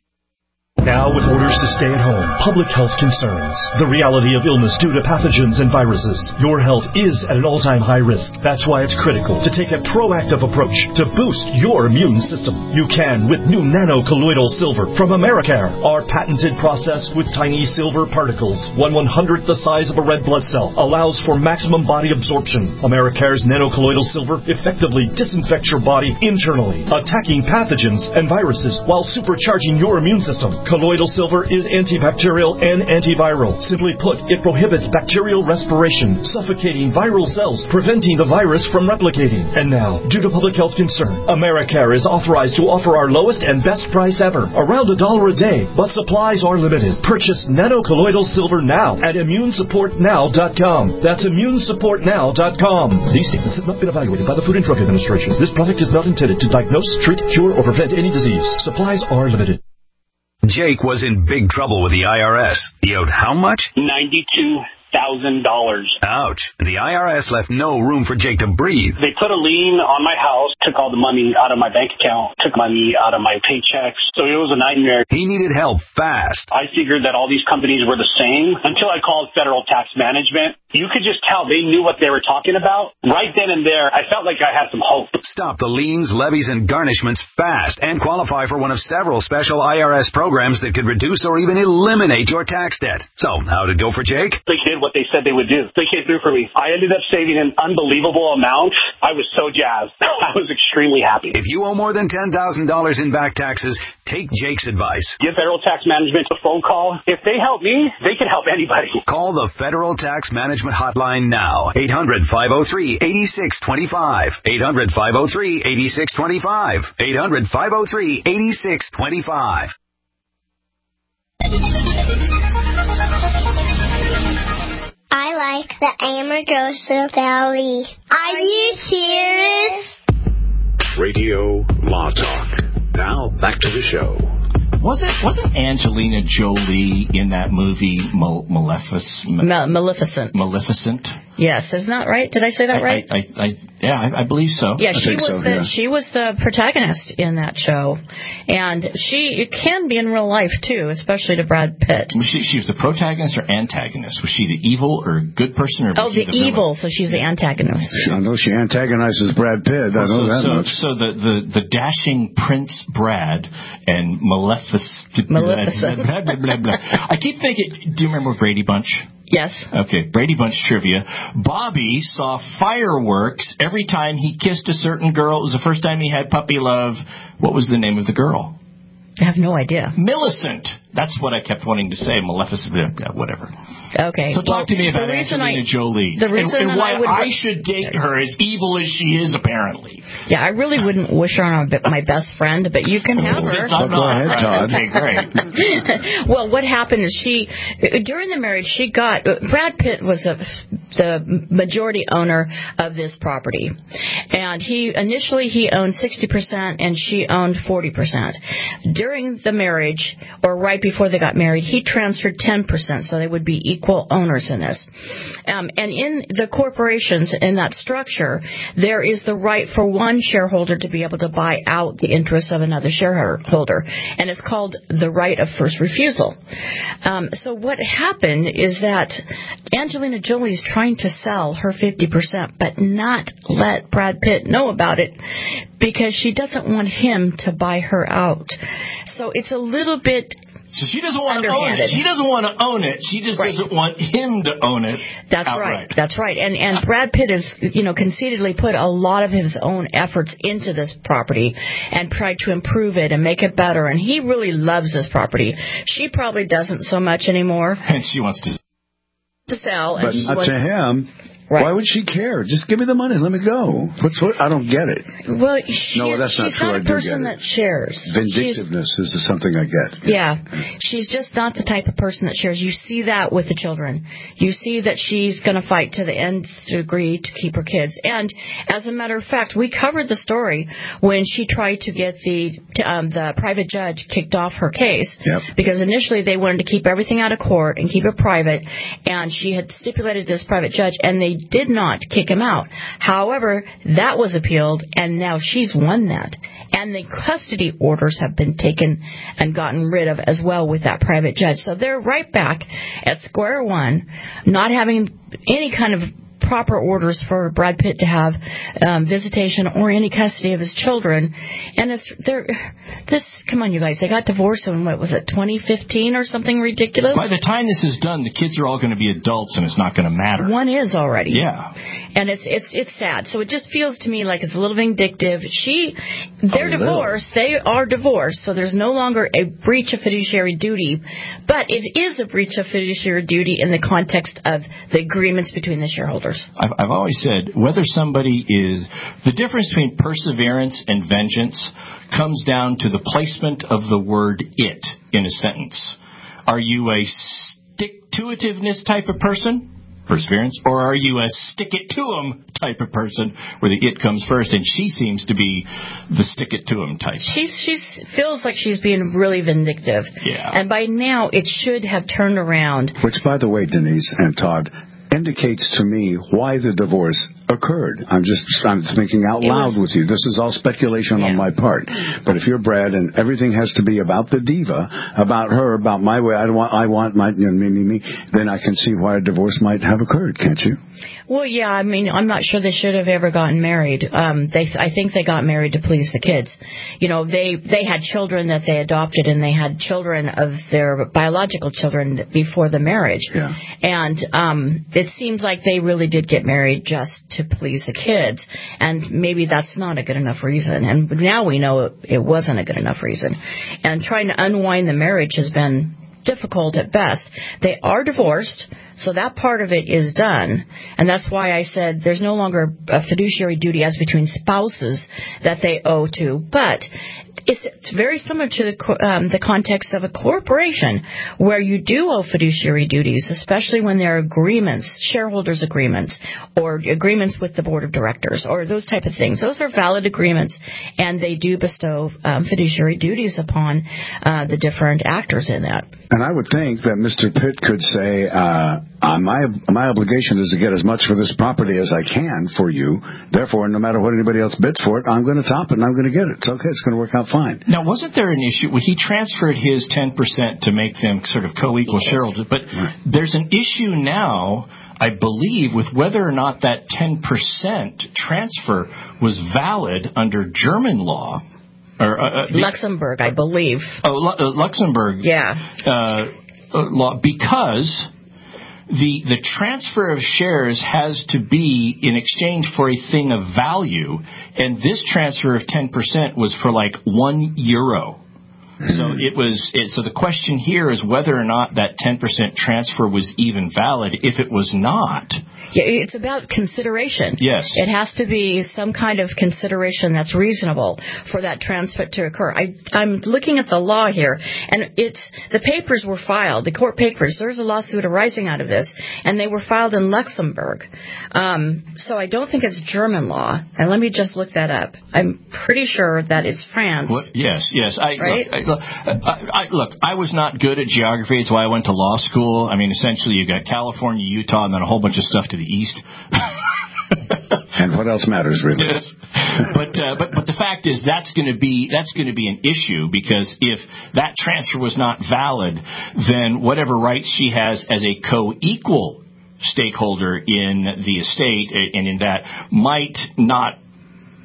Speaker 15: Now, with orders to stay at home, public health concerns, the reality of illness due to pathogens and viruses, your health is at an all-time high risk. That's why it's critical to take a proactive approach to boost your immune system. You can with new nano-colloidal silver from Americare. Our patented process with tiny silver particles, one one-hundredth the size of a red blood cell, allows for maximum body absorption. Americare's nano-colloidal silver effectively disinfects your body internally, attacking pathogens and viruses while supercharging your immune system. Colloidal silver is antibacterial and antiviral. Simply put, it prohibits bacterial respiration, suffocating viral cells, preventing the virus from replicating. And now, due to public health concern, Americare is authorized to offer our lowest and best price ever, around a dollar a day, but supplies are limited. Purchase nano-colloidal silver now at immune support now dot com. That's immune support now dot com. These statements have not been evaluated by the Food and Drug Administration. This product is not intended to diagnose, treat, cure, or prevent any disease. Supplies are limited.
Speaker 16: Jake was in big trouble with the I R S. He owed how much?
Speaker 17: ninety-two thousand dollars.
Speaker 16: Ouch. The I R S left no room for Jake to breathe.
Speaker 17: They put a lien on my house, took all the money out of my bank account, took money out of my paychecks. So it was a nightmare.
Speaker 16: He needed help fast.
Speaker 17: I figured that all these companies were the same until I called Federal Tax Management. You could just tell they knew what they were talking about. Right then and there, I felt like I had some hope.
Speaker 16: Stop the liens, levies, and garnishments fast and qualify for one of several special I R S programs that could reduce or even eliminate your tax debt. So, how'd it go for Jake?
Speaker 17: They did what they said they would do. They came through for me. I ended up saving an unbelievable amount. I was so jazzed. I was extremely happy.
Speaker 16: If you owe more than ten thousand dollars in back taxes, take Jake's advice.
Speaker 17: Give Federal Tax Management a phone call. If they help me, they can help anybody.
Speaker 16: Call the Federal Tax Management Hotline now. eight hundred, five oh three, eight six two five. eight hundred, five oh three, eight six two five. eight hundred, five oh three, eight six two five.
Speaker 4: I like the Amargosa Valley. Are you serious?
Speaker 9: Radio Law Talk. Now, back to the show.
Speaker 3: Wasn't wasn't Angelina Jolie in that movie Mal- Malefic-
Speaker 5: Ma- Maleficent?
Speaker 3: Maleficent.
Speaker 5: Yes, isn't that right? Did I say that
Speaker 3: I,
Speaker 5: right?
Speaker 3: I, I, I, yeah, I, I believe so.
Speaker 5: Yeah,
Speaker 3: I
Speaker 5: she was
Speaker 3: so,
Speaker 5: the
Speaker 3: yeah.
Speaker 5: she was the protagonist in that show, and she it can be in real life too, especially to Brad Pitt.
Speaker 3: Was she she was the protagonist or antagonist? Was she the evil or good person? Or was
Speaker 5: oh,
Speaker 3: she
Speaker 5: the,
Speaker 3: the
Speaker 5: evil. So she's the antagonist.
Speaker 6: I know she antagonizes Brad Pitt. I know
Speaker 3: so,
Speaker 6: that
Speaker 3: so,
Speaker 6: much.
Speaker 3: So the, the, the dashing Prince Brad and Maleficent.
Speaker 5: Maleficent.
Speaker 3: Blah, blah, blah, blah. I keep thinking. Do you remember Brady Bunch?
Speaker 5: Yes.
Speaker 3: Okay, Brady Bunch trivia. Bobby saw fireworks every time he kissed a certain girl. It was the first time he had puppy love. What was the name of the girl?
Speaker 5: I have no idea.
Speaker 3: Millicent. That's what I kept wanting to say. Maleficent, whatever.
Speaker 5: Okay.
Speaker 3: So talk
Speaker 5: well,
Speaker 3: to me about Angelina
Speaker 5: I,
Speaker 3: Jolie
Speaker 5: the reason
Speaker 3: and, and why
Speaker 5: I, would,
Speaker 3: I should date her, as evil as she is, apparently.
Speaker 5: Yeah, I really wouldn't wish her on my best friend, but you can have her.
Speaker 3: I'm
Speaker 6: Go
Speaker 3: not,
Speaker 6: ahead,
Speaker 3: right?
Speaker 6: Todd.
Speaker 3: Okay, great.
Speaker 5: Well, what happened is she, during the marriage, she got, Brad Pitt was a, the majority owner of this property. And he, initially he owned sixty percent and she owned forty percent. During the marriage, or right before they got married, he transferred ten percent, so they would be equal owners in this. Um, and in the corporations, in that structure, there is the right for one shareholder to be able to buy out the interests of another shareholder, and it's called the right of first refusal. Um, so what happened is that Angelina Jolie is trying to sell her fifty percent, but not let Brad Pitt know about it because she doesn't want him to buy her out. So it's a little bit
Speaker 3: So she doesn't want to own it. She doesn't want to own it. She just right. doesn't want him to own it.
Speaker 5: That's
Speaker 3: outright.
Speaker 5: right. That's right. And and Brad Pitt has, you know, conceitedly put a lot of his own efforts into this property and tried to improve it and make it better. And he really loves this property. She probably doesn't so much anymore.
Speaker 3: And she wants to
Speaker 5: to sell.
Speaker 6: But
Speaker 5: and she
Speaker 6: not
Speaker 5: wants
Speaker 6: to him.
Speaker 5: Right.
Speaker 6: Why would she care? Just give me the money. Let me go. What's what? I don't get it.
Speaker 5: Well, she,
Speaker 6: no, that's not
Speaker 5: she's
Speaker 6: true.
Speaker 5: not a
Speaker 6: I do
Speaker 5: person
Speaker 6: get it.
Speaker 5: that shares.
Speaker 6: Vindictiveness she's, is something I get.
Speaker 5: Yeah. yeah. She's just not the type of person that shares. You see that with the children. You see that she's going to fight to the nth degree to keep her kids. And as a matter of fact, we covered the story when she tried to get the um, the private judge kicked off her case.
Speaker 6: Yep.
Speaker 5: Because initially they wanted to keep everything out of court and keep it private. And she had stipulated this private judge, and they did not kick him out. However, that was appealed, and now she's won that. And the custody orders have been taken and gotten rid of as well with that private judge. So they're right back at square one, not having any kind of proper orders for Brad Pitt to have um, visitation or any custody of his children. And it's they're this. Come on, you guys. They got divorced in, what was it, twenty fifteen or something ridiculous?
Speaker 3: By the time this is done, the kids are all going to be adults, and it's not going to matter.
Speaker 5: One is already.
Speaker 3: Yeah.
Speaker 5: And it's it's it's sad. So it just feels to me like it's a little vindictive. She, they're
Speaker 6: a
Speaker 5: divorced. They are divorced. So there's no longer a breach of fiduciary duty, but it is a breach of fiduciary duty in the context of the agreements between the shareholders.
Speaker 3: I've, I've always said whether somebody is the difference between perseverance and vengeance comes down to the placement of the word "it" in a sentence. Are you a stick-to-itiveness type of person? Perseverance, or are you a stick-it-to-'em type of person where the it comes first? And she seems to be the stick-it-to-'em type.
Speaker 5: She's she's feels like she's being really vindictive.
Speaker 3: Yeah.
Speaker 5: And by now it should have turned around.
Speaker 6: Which, by the way, Denise and Todd, indicates to me why the divorce occurred. I'm just I'm thinking out
Speaker 5: It
Speaker 6: loud
Speaker 5: was,
Speaker 6: with you. This is all speculation
Speaker 5: yeah.
Speaker 6: on my part. But if you're Brad and everything has to be about the diva, about her, about my way, I want I want my you know, me me me, then I can see why a divorce might have occurred, can't you?
Speaker 5: Well, yeah, I mean, I'm not sure they should have ever gotten married. Um, they, I think they got married to please the kids. You know, they, they had children that they adopted, and they had children of their biological children before the marriage.
Speaker 6: Yeah.
Speaker 5: And um, it seems like they really did get married just to please the kids, and maybe that's not a good enough reason. And now we know it, it wasn't a good enough reason. And trying to unwind the marriage has been difficult at best. They are divorced, so that part of it is done, and that's why I said there's no longer a fiduciary duty as between spouses that they owe to, but it's, it's very similar to the, um, the context of a corporation where you do owe fiduciary duties, especially when there are agreements, shareholders agreements, or agreements with the board of directors, or those type of things. Those are valid agreements, and they do bestow um, fiduciary duties upon uh, the different actors in that.
Speaker 6: And I would think that Mister Pitt could say, uh, uh, my my obligation is to get as much for this property as I can for you. Therefore, no matter what anybody else bids for it, I'm going to top it and I'm going to get it. It's okay. It's going to work out fine.
Speaker 3: Now, wasn't there an issue? Well, he transferred his ten percent to make them sort of co-equal yes. shareholders. But right. there's an issue now, I believe, with whether or not that ten percent transfer was valid under German law. Or, uh, uh,
Speaker 5: Luxembourg, I believe.
Speaker 3: Oh, Lu- uh, Luxembourg.
Speaker 5: Yeah.
Speaker 3: Uh, uh, law, because the the transfer of shares has to be in exchange for a thing of value, and this transfer of ten percent was for like one euro. So it was. It, so the question here is whether or not that ten percent transfer was even valid. If it was not.
Speaker 5: Yeah, it's about consideration.
Speaker 3: Yes.
Speaker 5: It has to be some kind of consideration that's reasonable for that transfer to occur. I, I'm looking at the law here, and it's the papers were filed, the court papers. There's a lawsuit arising out of this, and they were filed in Luxembourg. Um, so I don't think it's German law. And let me just look that up. I'm pretty sure that it's France.
Speaker 3: Well, yes, yes. I,
Speaker 5: right?
Speaker 3: Look, I, look, I, I, look, I was not good at geography. That's why I went to law school. I mean, essentially, you got California, Utah, and then a whole bunch of stuff to the east.
Speaker 6: And what else matters, really?
Speaker 3: Yes. But uh, but but the fact is that's going to be that's going to be an issue, because if that transfer was not valid, then whatever rights she has as a co-equal stakeholder in the estate and in that might not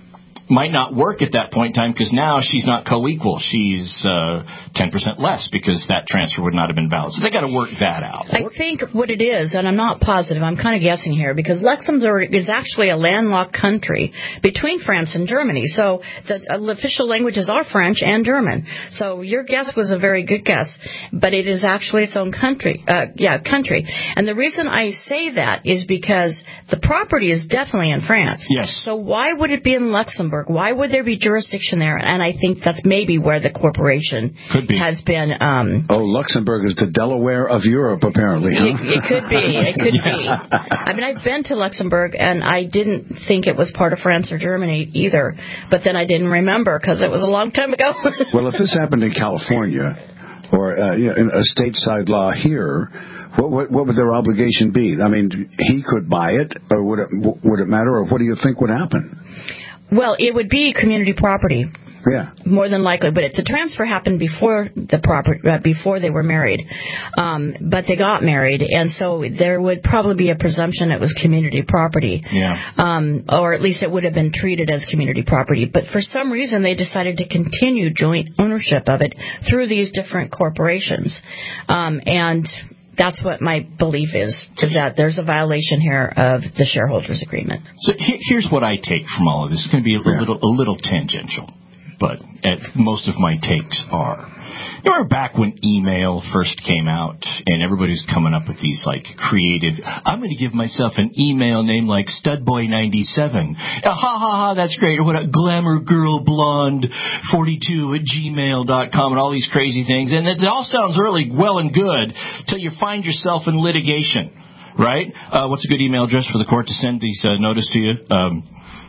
Speaker 3: might not work at that point in time because now she's not co-equal. She's uh, ten percent less because that transfer would not have been valid. So they got to work that out.
Speaker 5: I think what it is, and I'm not positive, I'm kind of guessing here, because Luxembourg is actually a landlocked country between France and Germany. So the official languages are French and German. So your guess was a very good guess, but it is actually its own country. Uh, yeah, country. And the reason I say that is because the property is definitely in France.
Speaker 3: Yes.
Speaker 5: So why would it be in Luxembourg? Why would there be jurisdiction there? And I think that's maybe where the corporation
Speaker 3: could be.
Speaker 5: has been. Um,
Speaker 6: oh, Luxembourg is the Delaware of Europe, apparently. Huh?
Speaker 5: It, it could be. It could
Speaker 3: yes.
Speaker 5: be. I mean, I've been to Luxembourg, and I didn't think it was part of France or Germany either. But then I didn't remember because it was a long time ago.
Speaker 6: Well, if this happened in California or uh, you know, in a stateside law here, what, what what would their obligation be? I mean, he could buy it, or would it would it matter, or what do you think would happen?
Speaker 5: Well, it would be community property.
Speaker 6: Yeah.
Speaker 5: More than likely, but it, the transfer happened before the proper uh, before they were married, um, but they got married, and so there would probably be a presumption it was community property.
Speaker 3: Yeah.
Speaker 5: Um, or at least it would have been treated as community property. But for some reason, they decided to continue joint ownership of it through these different corporations, um, and. That's what my belief is, is that there's a violation here of the shareholders' agreement.
Speaker 3: So he- here's what I take from all of this. It's going to be a
Speaker 6: yeah.
Speaker 3: little, a little tangential, but at most of my takes are. You remember back when email first came out and everybody was coming up with these like creative, I'm going to give myself an email name like Studboy ninety-seven. Uh, ha ha ha, that's great. Or what, Glamour Girl Blonde forty-two at gmail dot com and all these crazy things. And it, it all sounds really well and good till you find yourself in litigation, right? Uh, what's a good email address for the court to send these uh, notice to you? Um,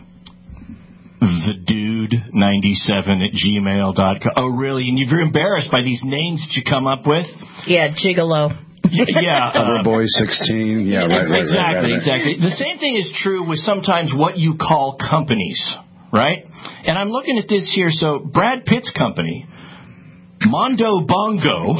Speaker 3: the dude ninety-seven at gmail dot com. Oh, really? And you're embarrassed by these names that you come up with?
Speaker 5: Yeah, gigolo.
Speaker 3: Yeah.
Speaker 6: Uh, Boy sixteen. Yeah, right, right,
Speaker 3: exactly,
Speaker 6: right, right, right.
Speaker 3: exactly. The same thing is true with sometimes what you call companies, right? And I'm looking at this here. So Brad Pitt's company, Mondo Bongo.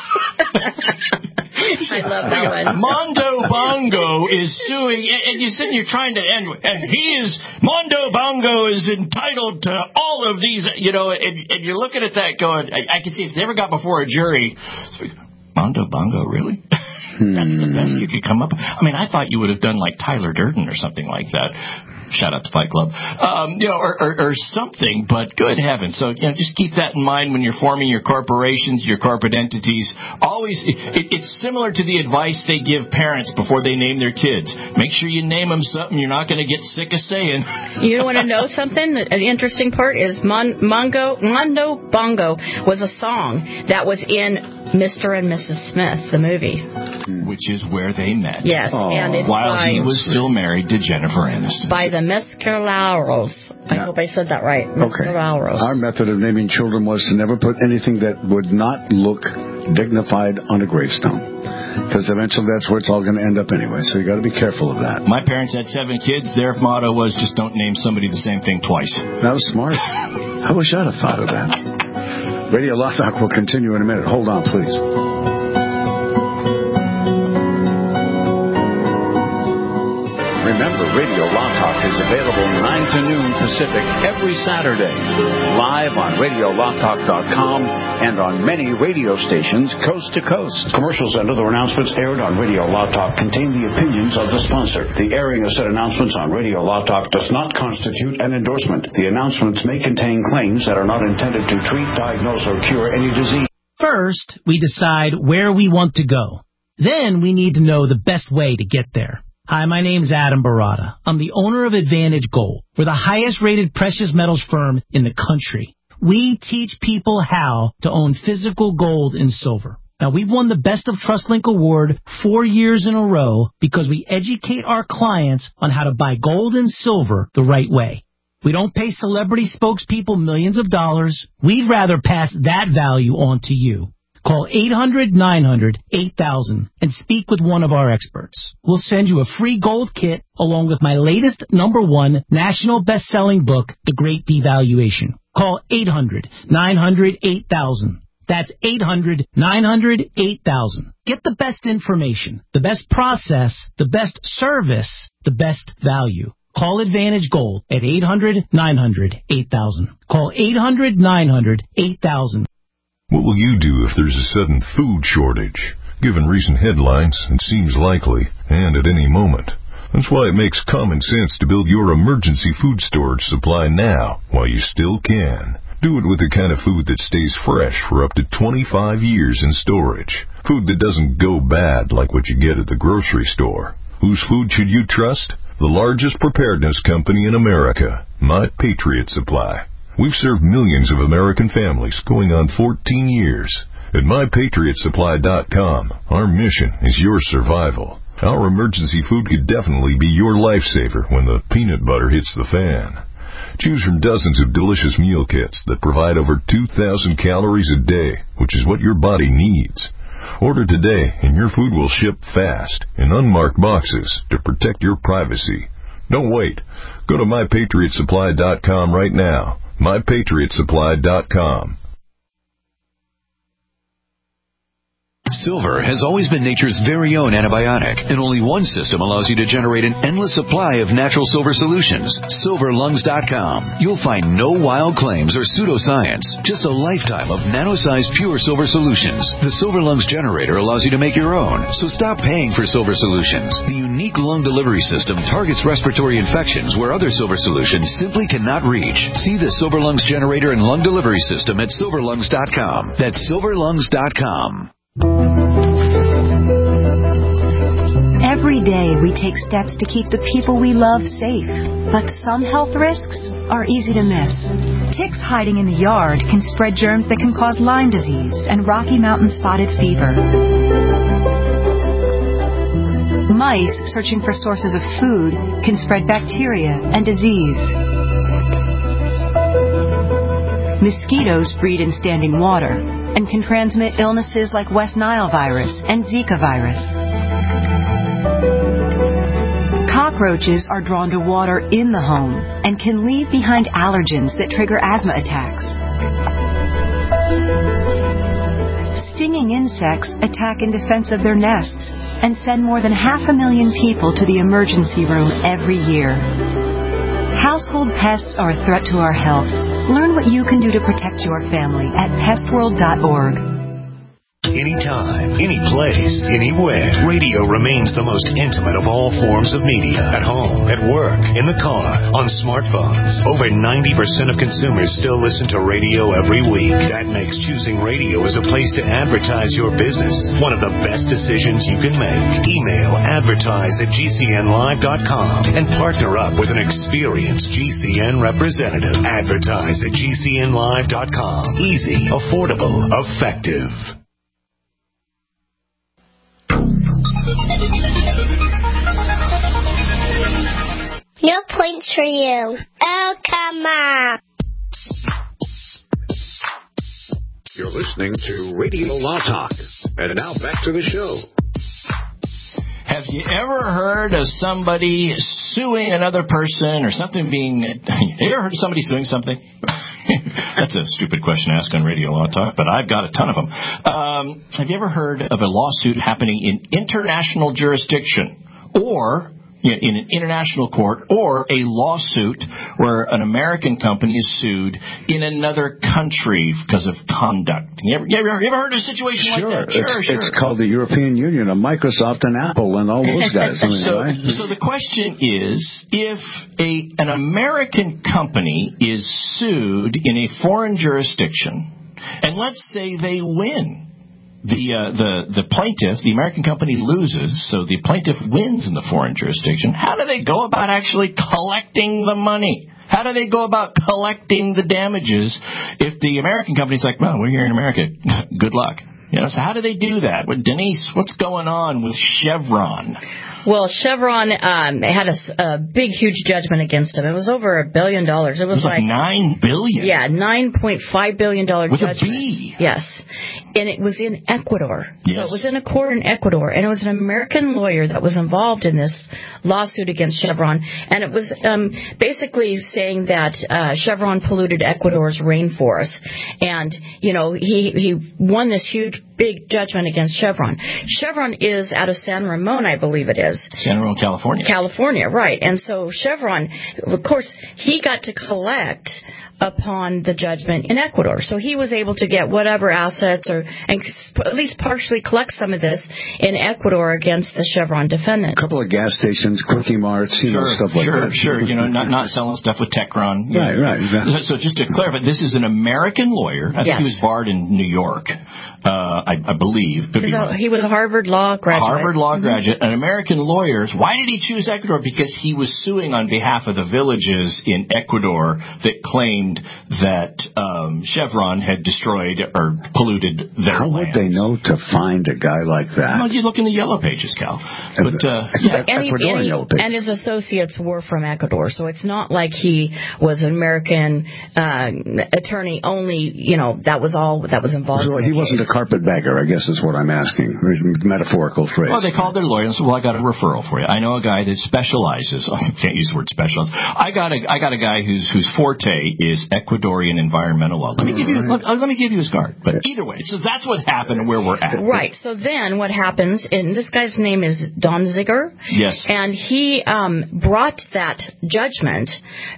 Speaker 5: I love that one.
Speaker 3: Mondo Bongo is suing, and you're sitting here trying to, and, and he is, Mondo Bongo is entitled to all of these, you know, and, and you're looking at that going, I, I can see if they ever got before a jury, Mondo Bongo, really? That's the best you could come up with. I mean, I thought you would have done like Tyler Durden or something like that. Shout out to Fight Club. Um, you know, or, or, or something, but good heavens. So, you know, just keep that in mind when you're forming your corporations, your corporate entities. Always, it, it's similar to the advice they give parents before they name their kids. Make sure you name them something you're not going to get sick of saying.
Speaker 5: You want to know something? An interesting part is Mon- Mongo, Mondo Bongo was a song that was in Mister and Missus Smith, the movie.
Speaker 3: Which is where they met.
Speaker 5: Yes, Aww. and it's
Speaker 3: while
Speaker 5: by,
Speaker 3: he was still married to Jennifer Aniston.
Speaker 5: By the Mescaleros. I yeah. hope I said that right.
Speaker 6: Okay.
Speaker 5: Mescaleros.
Speaker 6: Our method of naming children was to never put anything that would not look dignified on a gravestone. Because eventually that's where it's all going to end up anyway. So you got to be careful of that.
Speaker 3: My parents had seven kids. Their motto was just don't name somebody the same thing twice.
Speaker 6: That was smart. I wish I'd have thought of that. Radio Law Talk will continue in a minute. Hold on, please.
Speaker 9: Remember, Radio Law Talk is available nine to noon Pacific every Saturday, live on radio law talk dot com and on many radio stations coast to coast.
Speaker 18: Commercials and other announcements aired on Radio Law Talk contain the opinions of the sponsor. The airing of said announcements on Radio Law Talk does not constitute an endorsement. The announcements may contain claims that are not intended to treat, diagnose, or cure any disease.
Speaker 19: First, we decide where we want to go. Then we need to know the best way to get there. Hi, my name's Adam Barada. I'm the owner of Advantage Gold. We're the highest-rated precious metals firm in the country. We teach people how to own physical gold and silver. Now, we've won the Best of TrustLink Award four years in a row because we educate our clients on how to buy gold and silver the right way. We don't pay celebrity spokespeople millions of dollars. We'd rather pass that value on to you. Call eight hundred nine hundred eight thousand and speak with one of our experts. We'll send you a free gold kit along with my latest number one national best-selling book, The Great Devaluation. Call eight hundred nine hundred eight thousand. That's eight hundred nine hundred eight thousand. Get the best information, the best process, the best service, the best value. Call Advantage Gold at eight hundred, nine hundred, eight thousand. Call eight hundred, nine hundred, eight thousand.
Speaker 20: What will you do if there's a sudden food shortage? Given recent headlines, it seems likely, and at any moment. That's why it makes common sense to build your emergency food storage supply now, while you still can. Do it with the kind of food that stays fresh for up to twenty-five years in storage. Food that doesn't go bad like what you get at the grocery store. Whose food should you trust? The largest preparedness company in America, My Patriot Supply. We've served millions of American families going on fourteen years. At my patriot supply dot com, our mission is your survival. Our emergency food could definitely be your lifesaver when the peanut butter hits the fan. Choose from dozens of delicious meal kits that provide over two thousand calories a day, which is what your body needs. Order today and your food will ship fast in unmarked boxes to protect your privacy. Don't wait. Go to my patriot supply dot com right now. my patriot supply dot com.
Speaker 9: Silver has always been nature's very own antibiotic, and only one system allows you to generate an endless supply of natural silver solutions. silver lungs dot com. You'll find no wild claims or pseudoscience, just a lifetime of nano-sized pure silver solutions. The Silver Lungs generator allows you to make your own, so stop paying for silver solutions. The unique lung delivery system targets respiratory infections where other silver solutions simply cannot reach. See the Silver Lungs generator and lung delivery system at silver lungs dot com. That's silver lungs dot com.
Speaker 21: Every day we take steps to keep the people we love safe, but some health risks are easy to miss. Ticks hiding in the yard can spread germs that can cause Lyme disease and Rocky Mountain spotted fever. Mice searching for sources of food can spread bacteria and disease. Mosquitoes breed in standing water and can transmit illnesses like West Nile virus and Zika virus. Cockroaches are drawn to water in the home and can leave behind allergens that trigger asthma attacks. Stinging insects attack in defense of their nests and send more than half a million people to the emergency room every year. Household pests are a threat to our health. Learn what you can do to protect your family at pest world dot org.
Speaker 22: Anytime, any place, anywhere, radio remains the most intimate of all forms of media. At home, at work, in the car, on smartphones. Over ninety percent of consumers still listen to radio every week. That makes choosing radio as a place to advertise your business one of the best decisions you can make. Email advertise at G C N live dot com and partner up with an experienced G C N representative. Advertise at G C N live dot com. Easy, affordable, effective.
Speaker 4: No points for you. Oh, come on.
Speaker 9: You're listening to Radio Law Talk. And now back to the show.
Speaker 3: Have you ever heard of somebody suing another person or something being... You ever heard of somebody suing something? That's a stupid question to ask on Radio Law Talk, but I've got a ton of them. Um, have you ever heard of a lawsuit happening in international jurisdiction or in an international court, or a lawsuit where an American company is sued in another country because of conduct? You ever, you ever, you ever heard of a situation
Speaker 6: sure.
Speaker 3: like that? Sure,
Speaker 6: it's,
Speaker 3: sure.
Speaker 6: It's called the European Union of Microsoft and Apple and all those guys. I mean,
Speaker 3: so,
Speaker 6: right?
Speaker 3: so the question is, if a an American company is sued in a foreign jurisdiction, and let's say they win, The, uh, the the plaintiff, the American company loses, so the plaintiff wins in the foreign jurisdiction. How do they go about actually collecting the money? How do they go about collecting the damages if the American company's like, well, we're here in America, good luck. You know, so how do they do that? Well, Denise, what's going on with Chevron?
Speaker 5: Well, Chevron um, had a, a big, huge judgment against them. It was over a billion dollars. It was,
Speaker 3: it was like, like nine billion.
Speaker 5: Yeah, nine point five billion dollar
Speaker 3: with
Speaker 5: judgment.
Speaker 3: a B.
Speaker 5: Yes, and it was in Ecuador.
Speaker 3: Yes.
Speaker 5: So it was in a court in Ecuador, and it was an American lawyer that was involved in this lawsuit against Chevron, and it was um, basically saying that uh, Chevron polluted Ecuador's rainforest, and you know he he won this huge big judgment against Chevron. Chevron is out of San Ramon, I believe it is.
Speaker 3: San Ramon, California.
Speaker 5: California, right. And so Chevron, of course, he got to collect upon the judgment in Ecuador. So he was able to get whatever assets or and at least partially collect some of this in Ecuador against the Chevron defendant.
Speaker 6: A couple of gas stations, Quickie Marts, you
Speaker 3: sure,
Speaker 6: know, stuff like
Speaker 3: sure,
Speaker 6: that.
Speaker 3: Sure, sure. You know, not, not selling stuff with Techron.
Speaker 6: Right, right. Exactly.
Speaker 3: So, so just to clarify, this is an American lawyer. I think
Speaker 5: yes.
Speaker 3: he was barred in New York, uh, I, I believe.
Speaker 5: So he was a Harvard Law graduate.
Speaker 3: Harvard Law
Speaker 5: mm-hmm.
Speaker 3: graduate. An American lawyer. Why did he choose Ecuador? Because he was suing on behalf of the villages in Ecuador that claimed that um, Chevron had destroyed or polluted their
Speaker 6: How
Speaker 3: land.
Speaker 6: would they know to find a guy like that?
Speaker 3: Well, you look in the Yellow Pages, Cal. But, uh,
Speaker 5: yeah,
Speaker 3: yeah.
Speaker 5: and, he, and, he, and his associates were from Ecuador, so it's not like he was an American uh, attorney only. You know, that was all that was involved.
Speaker 6: So
Speaker 5: in
Speaker 6: he
Speaker 5: the
Speaker 6: wasn't
Speaker 5: case.
Speaker 6: a carpetbagger, I guess is what I'm asking. Metaphorical phrase.
Speaker 3: Well, they called their lawyer and said, "Well, I got a referral for you. I know a guy that specializes. I can't use the word specialize. I got a I got a guy whose whose forte is Ecuadorian environmental law. Let me give you let, let me give you his card. But either way, so that's what happened and where we're at.
Speaker 5: Right. So then what happens? And this guy's name is Don Ziegler.
Speaker 3: Yes.
Speaker 5: And he um, brought that judgment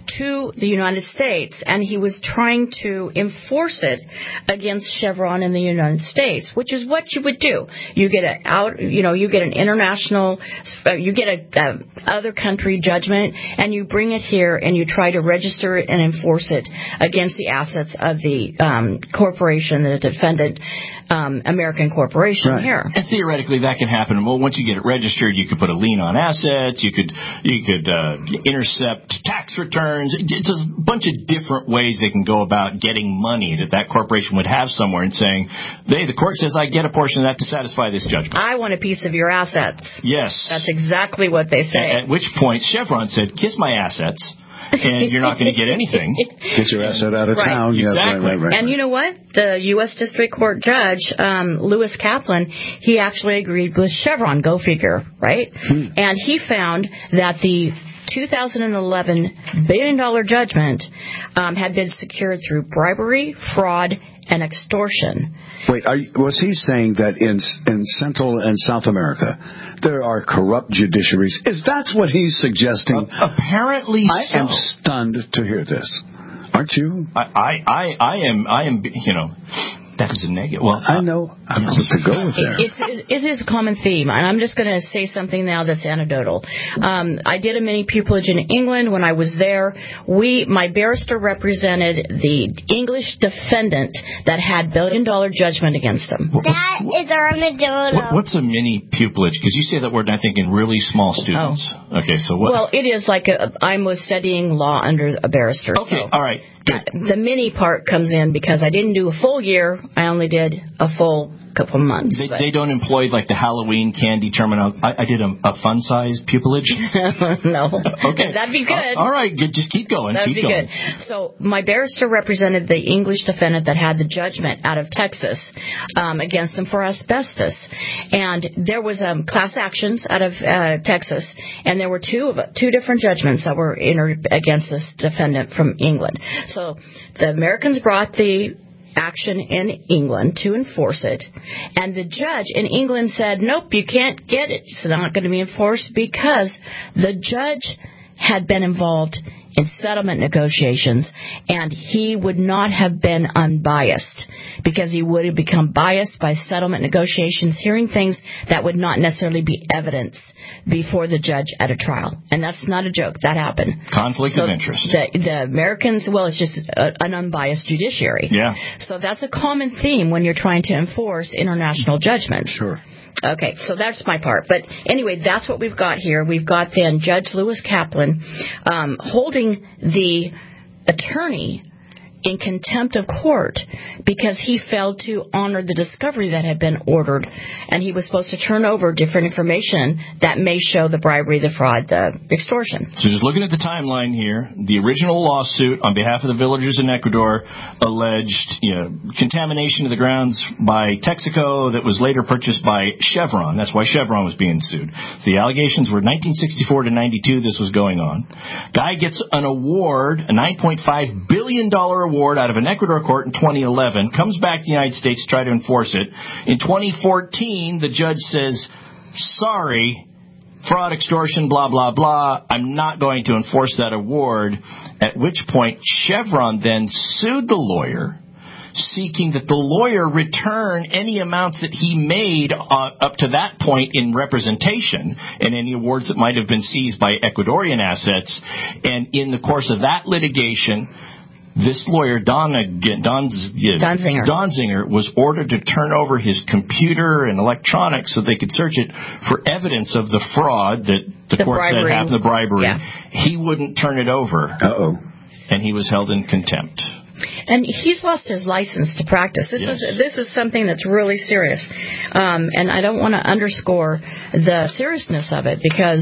Speaker 5: to the United States, and he was trying to enforce it against Chevron in the United States, which is what you would do. You get a out, you know, you get an international, uh, you get a, a other country judgment, and you bring it here and you try to register it and enforce it against the assets of the um, corporation, the defendant. Um, American corporation
Speaker 3: right.
Speaker 5: here.
Speaker 3: And theoretically, that can happen. Well, once you get it registered, you could put a lien on assets. You could you could uh, intercept tax returns. It's a bunch of different ways they can go about getting money that that corporation would have somewhere and saying, "Hey, the court says I get a portion of that to satisfy this judgment.
Speaker 5: I want a piece of your assets."
Speaker 3: Yes,
Speaker 5: that's exactly what they say.
Speaker 3: At, at which point, Chevron said, "Kiss my assets." And you're not going to get anything.
Speaker 6: Get your asset out of
Speaker 5: right.
Speaker 6: town.
Speaker 3: Exactly.
Speaker 6: Yes, right, right, right.
Speaker 5: And you know what? The U S District Court judge, um, Lewis Kaplan, he actually agreed with Chevron. Go figure, right? Hmm. And he found that the two thousand eleven billion dollars judgment um, had been secured through bribery, fraud, and extortion.
Speaker 6: Wait, are you, was he saying that in in Central and South America there are corrupt judiciaries? Is that what he's suggesting?
Speaker 3: Uh, apparently,
Speaker 6: I
Speaker 3: so.
Speaker 6: am stunned to hear this. Aren't you?
Speaker 3: I, I, I, I am. I am. You know. That is a negative. Well,
Speaker 6: I know. I'm about to go with there.
Speaker 5: It's, it is a common theme, and I'm just going to say something now that's anecdotal. Um, I did a mini pupillage in England when I was there. We, my barrister represented the English defendant that had billion-dollar judgment against him.
Speaker 4: That is armadillo.
Speaker 3: What, what's a mini pupillage? Because you say that word, and I think in really small students.
Speaker 5: Oh.
Speaker 3: Okay, so what?
Speaker 5: Well, it is like a, I was studying law under a barrister.
Speaker 3: Okay,
Speaker 5: so
Speaker 3: all right. Good.
Speaker 5: The mini part comes in because I didn't do a full year. I only did a full couple months.
Speaker 3: They, they don't employ like the Halloween candy terminal. I, I did a, a fun-sized pupillage.
Speaker 5: No.
Speaker 3: Okay.
Speaker 5: That'd be good.
Speaker 3: Uh, all right. Good. Just keep going.
Speaker 5: That'd
Speaker 3: keep
Speaker 5: be
Speaker 3: going.
Speaker 5: good. So my barrister represented the English defendant that had the judgment out of Texas um, against him for asbestos. And there was um, class actions out of uh, Texas, and there were two of two different judgments that were entered against this defendant from England. So the Americans brought the action in England to enforce it, and the judge in England said, nope, you can't get it. It's not going to be enforced because the judge had been involved in settlement negotiations, and he would not have been unbiased because he would have become biased by settlement negotiations, hearing things that would not necessarily be evidence before the judge at a trial. And that's not a joke. That happened.
Speaker 3: Conflict
Speaker 5: so
Speaker 3: of interest.
Speaker 5: The, the Americans, well, it's just a, an unbiased judiciary.
Speaker 3: Yeah.
Speaker 5: So that's a common theme when you're trying to enforce international judgment.
Speaker 6: Sure.
Speaker 5: Okay, so that's my part. But anyway, that's what we've got here. We've got then Judge Lewis Kaplan um, holding the attorney in contempt of court because he failed to honor the discovery that had been ordered, and he was supposed to turn over different information that may show the bribery, the fraud, the extortion.
Speaker 3: So just looking at the timeline here, the original lawsuit on behalf of the villagers in Ecuador alleged you know, contamination of the grounds by Texaco that was later purchased by Chevron. That's why Chevron was being sued. The allegations were nineteen sixty-four to ninety-two this was going on. Guy gets an award, a nine point five billion dollars award out of an Ecuador court in twenty eleven, comes back to the United States to try to enforce it. In twenty fourteen, the judge says, sorry, fraud, extortion, blah, blah, blah, I'm not going to enforce that award, at which point Chevron then sued the lawyer, seeking that the lawyer return any amounts that he made uh, up to that point in representation and any awards that might have been seized by Ecuadorian assets. And in the course of that litigation, this lawyer, Don, Don,
Speaker 5: Donzinger.
Speaker 3: Donzinger, was ordered to turn over his computer and electronics so they could search it for evidence of the fraud that the,
Speaker 5: the
Speaker 3: court
Speaker 5: bribery.
Speaker 3: said happened, the bribery.
Speaker 5: Yeah.
Speaker 3: He wouldn't turn it over.
Speaker 6: Uh-oh.
Speaker 3: And he was held in contempt.
Speaker 5: And he's lost his license to practice. This
Speaker 3: yes.
Speaker 5: is this is something that's really serious, um, and I don't want to underscore the seriousness of it because,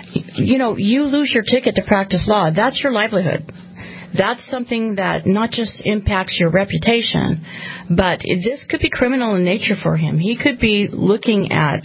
Speaker 5: you know, you lose your ticket to practice law. That's your livelihood. That's something that not just impacts your reputation, but this could be criminal in nature for him. He could be looking at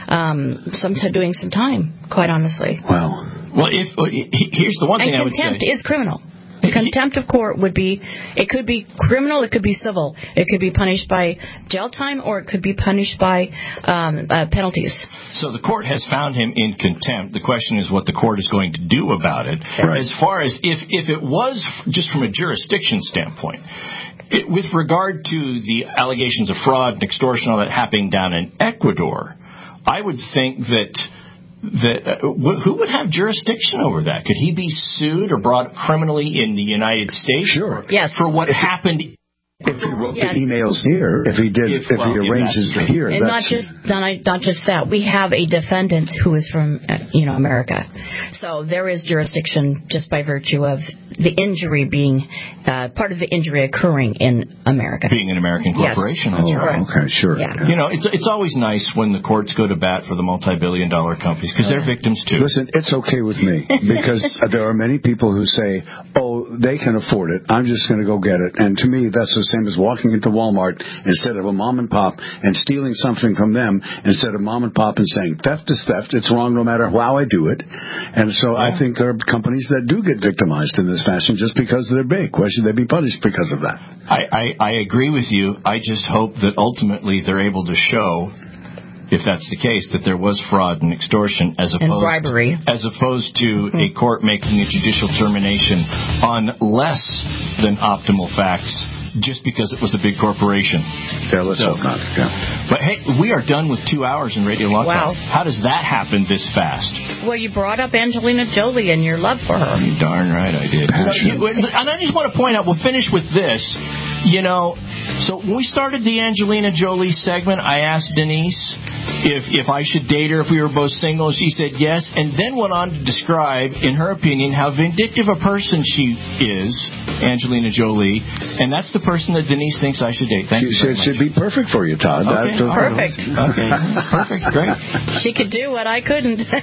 Speaker 5: um, some doing some time, quite honestly.
Speaker 6: Wow.
Speaker 3: Well, if here's the one thing
Speaker 5: and
Speaker 3: I would say.
Speaker 5: Contempt is criminal. Contempt of court would be, it could be criminal, it could be civil. It could be punished by jail time, or it could be punished by um, uh, penalties.
Speaker 3: So the court has found him in contempt. The question is what the court is going to do about it. Right. As far as if, if it was just from a jurisdiction standpoint, it, with regard to the allegations of fraud and extortion, all that happening down in Ecuador, I would think that That, uh, who would have jurisdiction over that? Could he be sued or brought criminally in the United States?
Speaker 6: Sure.
Speaker 5: Yes.
Speaker 3: For what if happened?
Speaker 6: If he wrote
Speaker 5: yes.
Speaker 6: the emails here, if he did, if, if
Speaker 3: well,
Speaker 6: he arranged it here,
Speaker 5: and not just not, not just that. We have a defendant who is from uh, you know America, so there is jurisdiction just by virtue of the injury being uh, part of the injury occurring in America.
Speaker 3: Being an American corporation,
Speaker 5: yes.
Speaker 3: that's
Speaker 6: oh,
Speaker 3: right.
Speaker 6: Okay, sure.
Speaker 5: Yeah.
Speaker 3: You know, it's it's always nice when the courts go to bat for the multi-billion dollar companies because they're victims too.
Speaker 6: Listen, it's okay with me because there are many people who say, "Oh, they can afford it. I'm just going to go get it." And to me, that's the same as walking into Walmart instead of a mom and pop and stealing something from them instead of mom and pop and saying theft is theft. It's wrong no matter how I do it. And so yeah. I think there are companies that do get victimized in this fashion just because they're big. Why should they be punished because of that?
Speaker 3: I, I, I agree with you. I just hope that ultimately they're able to show, if that's the case, that there was fraud and extortion as opposed,
Speaker 5: and bribery.
Speaker 3: as opposed to mm-hmm. a court making a judicial termination on less than optimal facts just because it was a big corporation.
Speaker 6: Yeah, let's
Speaker 3: so,
Speaker 6: hope not. Yeah.
Speaker 3: But hey, we are done with two hours in Radio Law
Speaker 5: wow.
Speaker 3: Talk. How does that happen this fast?
Speaker 5: Well, you brought up Angelina Jolie and your love for her.
Speaker 3: You're darn right I did. And I just want to point out, we'll finish with this. You know, so when we started the Angelina Jolie segment, I asked Denise if if I should date her if we were both single, and she said yes, and then went on to describe, in her opinion, how vindictive a person she is, Angelina Jolie, and that's the person that Denise thinks I should date. Thank
Speaker 6: she
Speaker 3: you very
Speaker 6: should,
Speaker 3: much.
Speaker 6: should be perfect for you, Todd.
Speaker 3: Okay.
Speaker 6: That's
Speaker 5: perfect.
Speaker 3: Okay. Perfect. Great.
Speaker 5: She could do what I couldn't.
Speaker 6: Oh,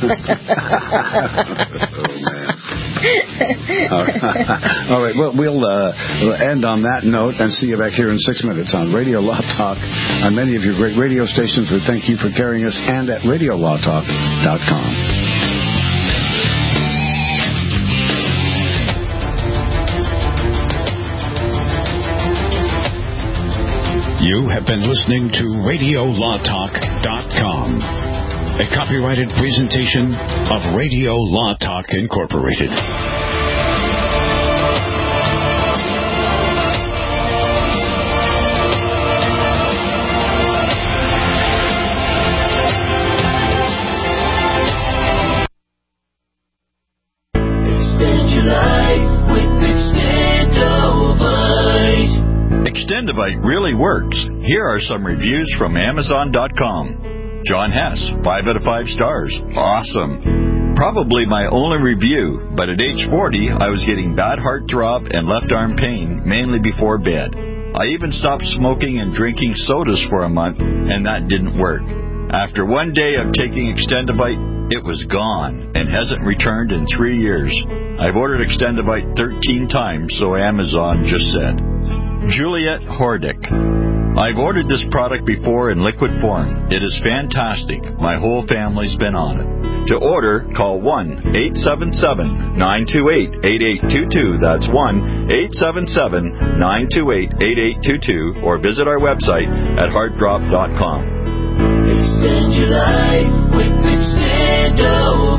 Speaker 6: man. All right. All right. Well, we'll, uh, we'll end on that note and see you back here in six minutes on Radio Law Talk on many of your great radio stations. We thank you for carrying us, and at radio law talk dot com.
Speaker 2: You have been listening to radio law talk dot com, a copyrighted presentation of Radio Law Talk Incorporated.
Speaker 1: Extend your life with Extendovite.
Speaker 8: Extendovite really works. Here are some reviews from Amazon dot com. John Hess, five out of five stars. Awesome. Probably my only review, but at age forty, I was getting bad heart drop and left arm pain, mainly before bed. I even stopped smoking and drinking sodas for a month, and that didn't work. After one day of taking Extendivite, it was gone and hasn't returned in three years. I've ordered Extendivite thirteen times, so Amazon just said. Juliet Hordick. I've ordered this product before in liquid form. It is fantastic. My whole family's been on it. To order, call one eight seven seven, nine two eight, eight eight two two. That's one eight seven seven, nine two eight, eight eight two two, or visit our website at heart drop dot com.
Speaker 1: Extend your life with Extendo.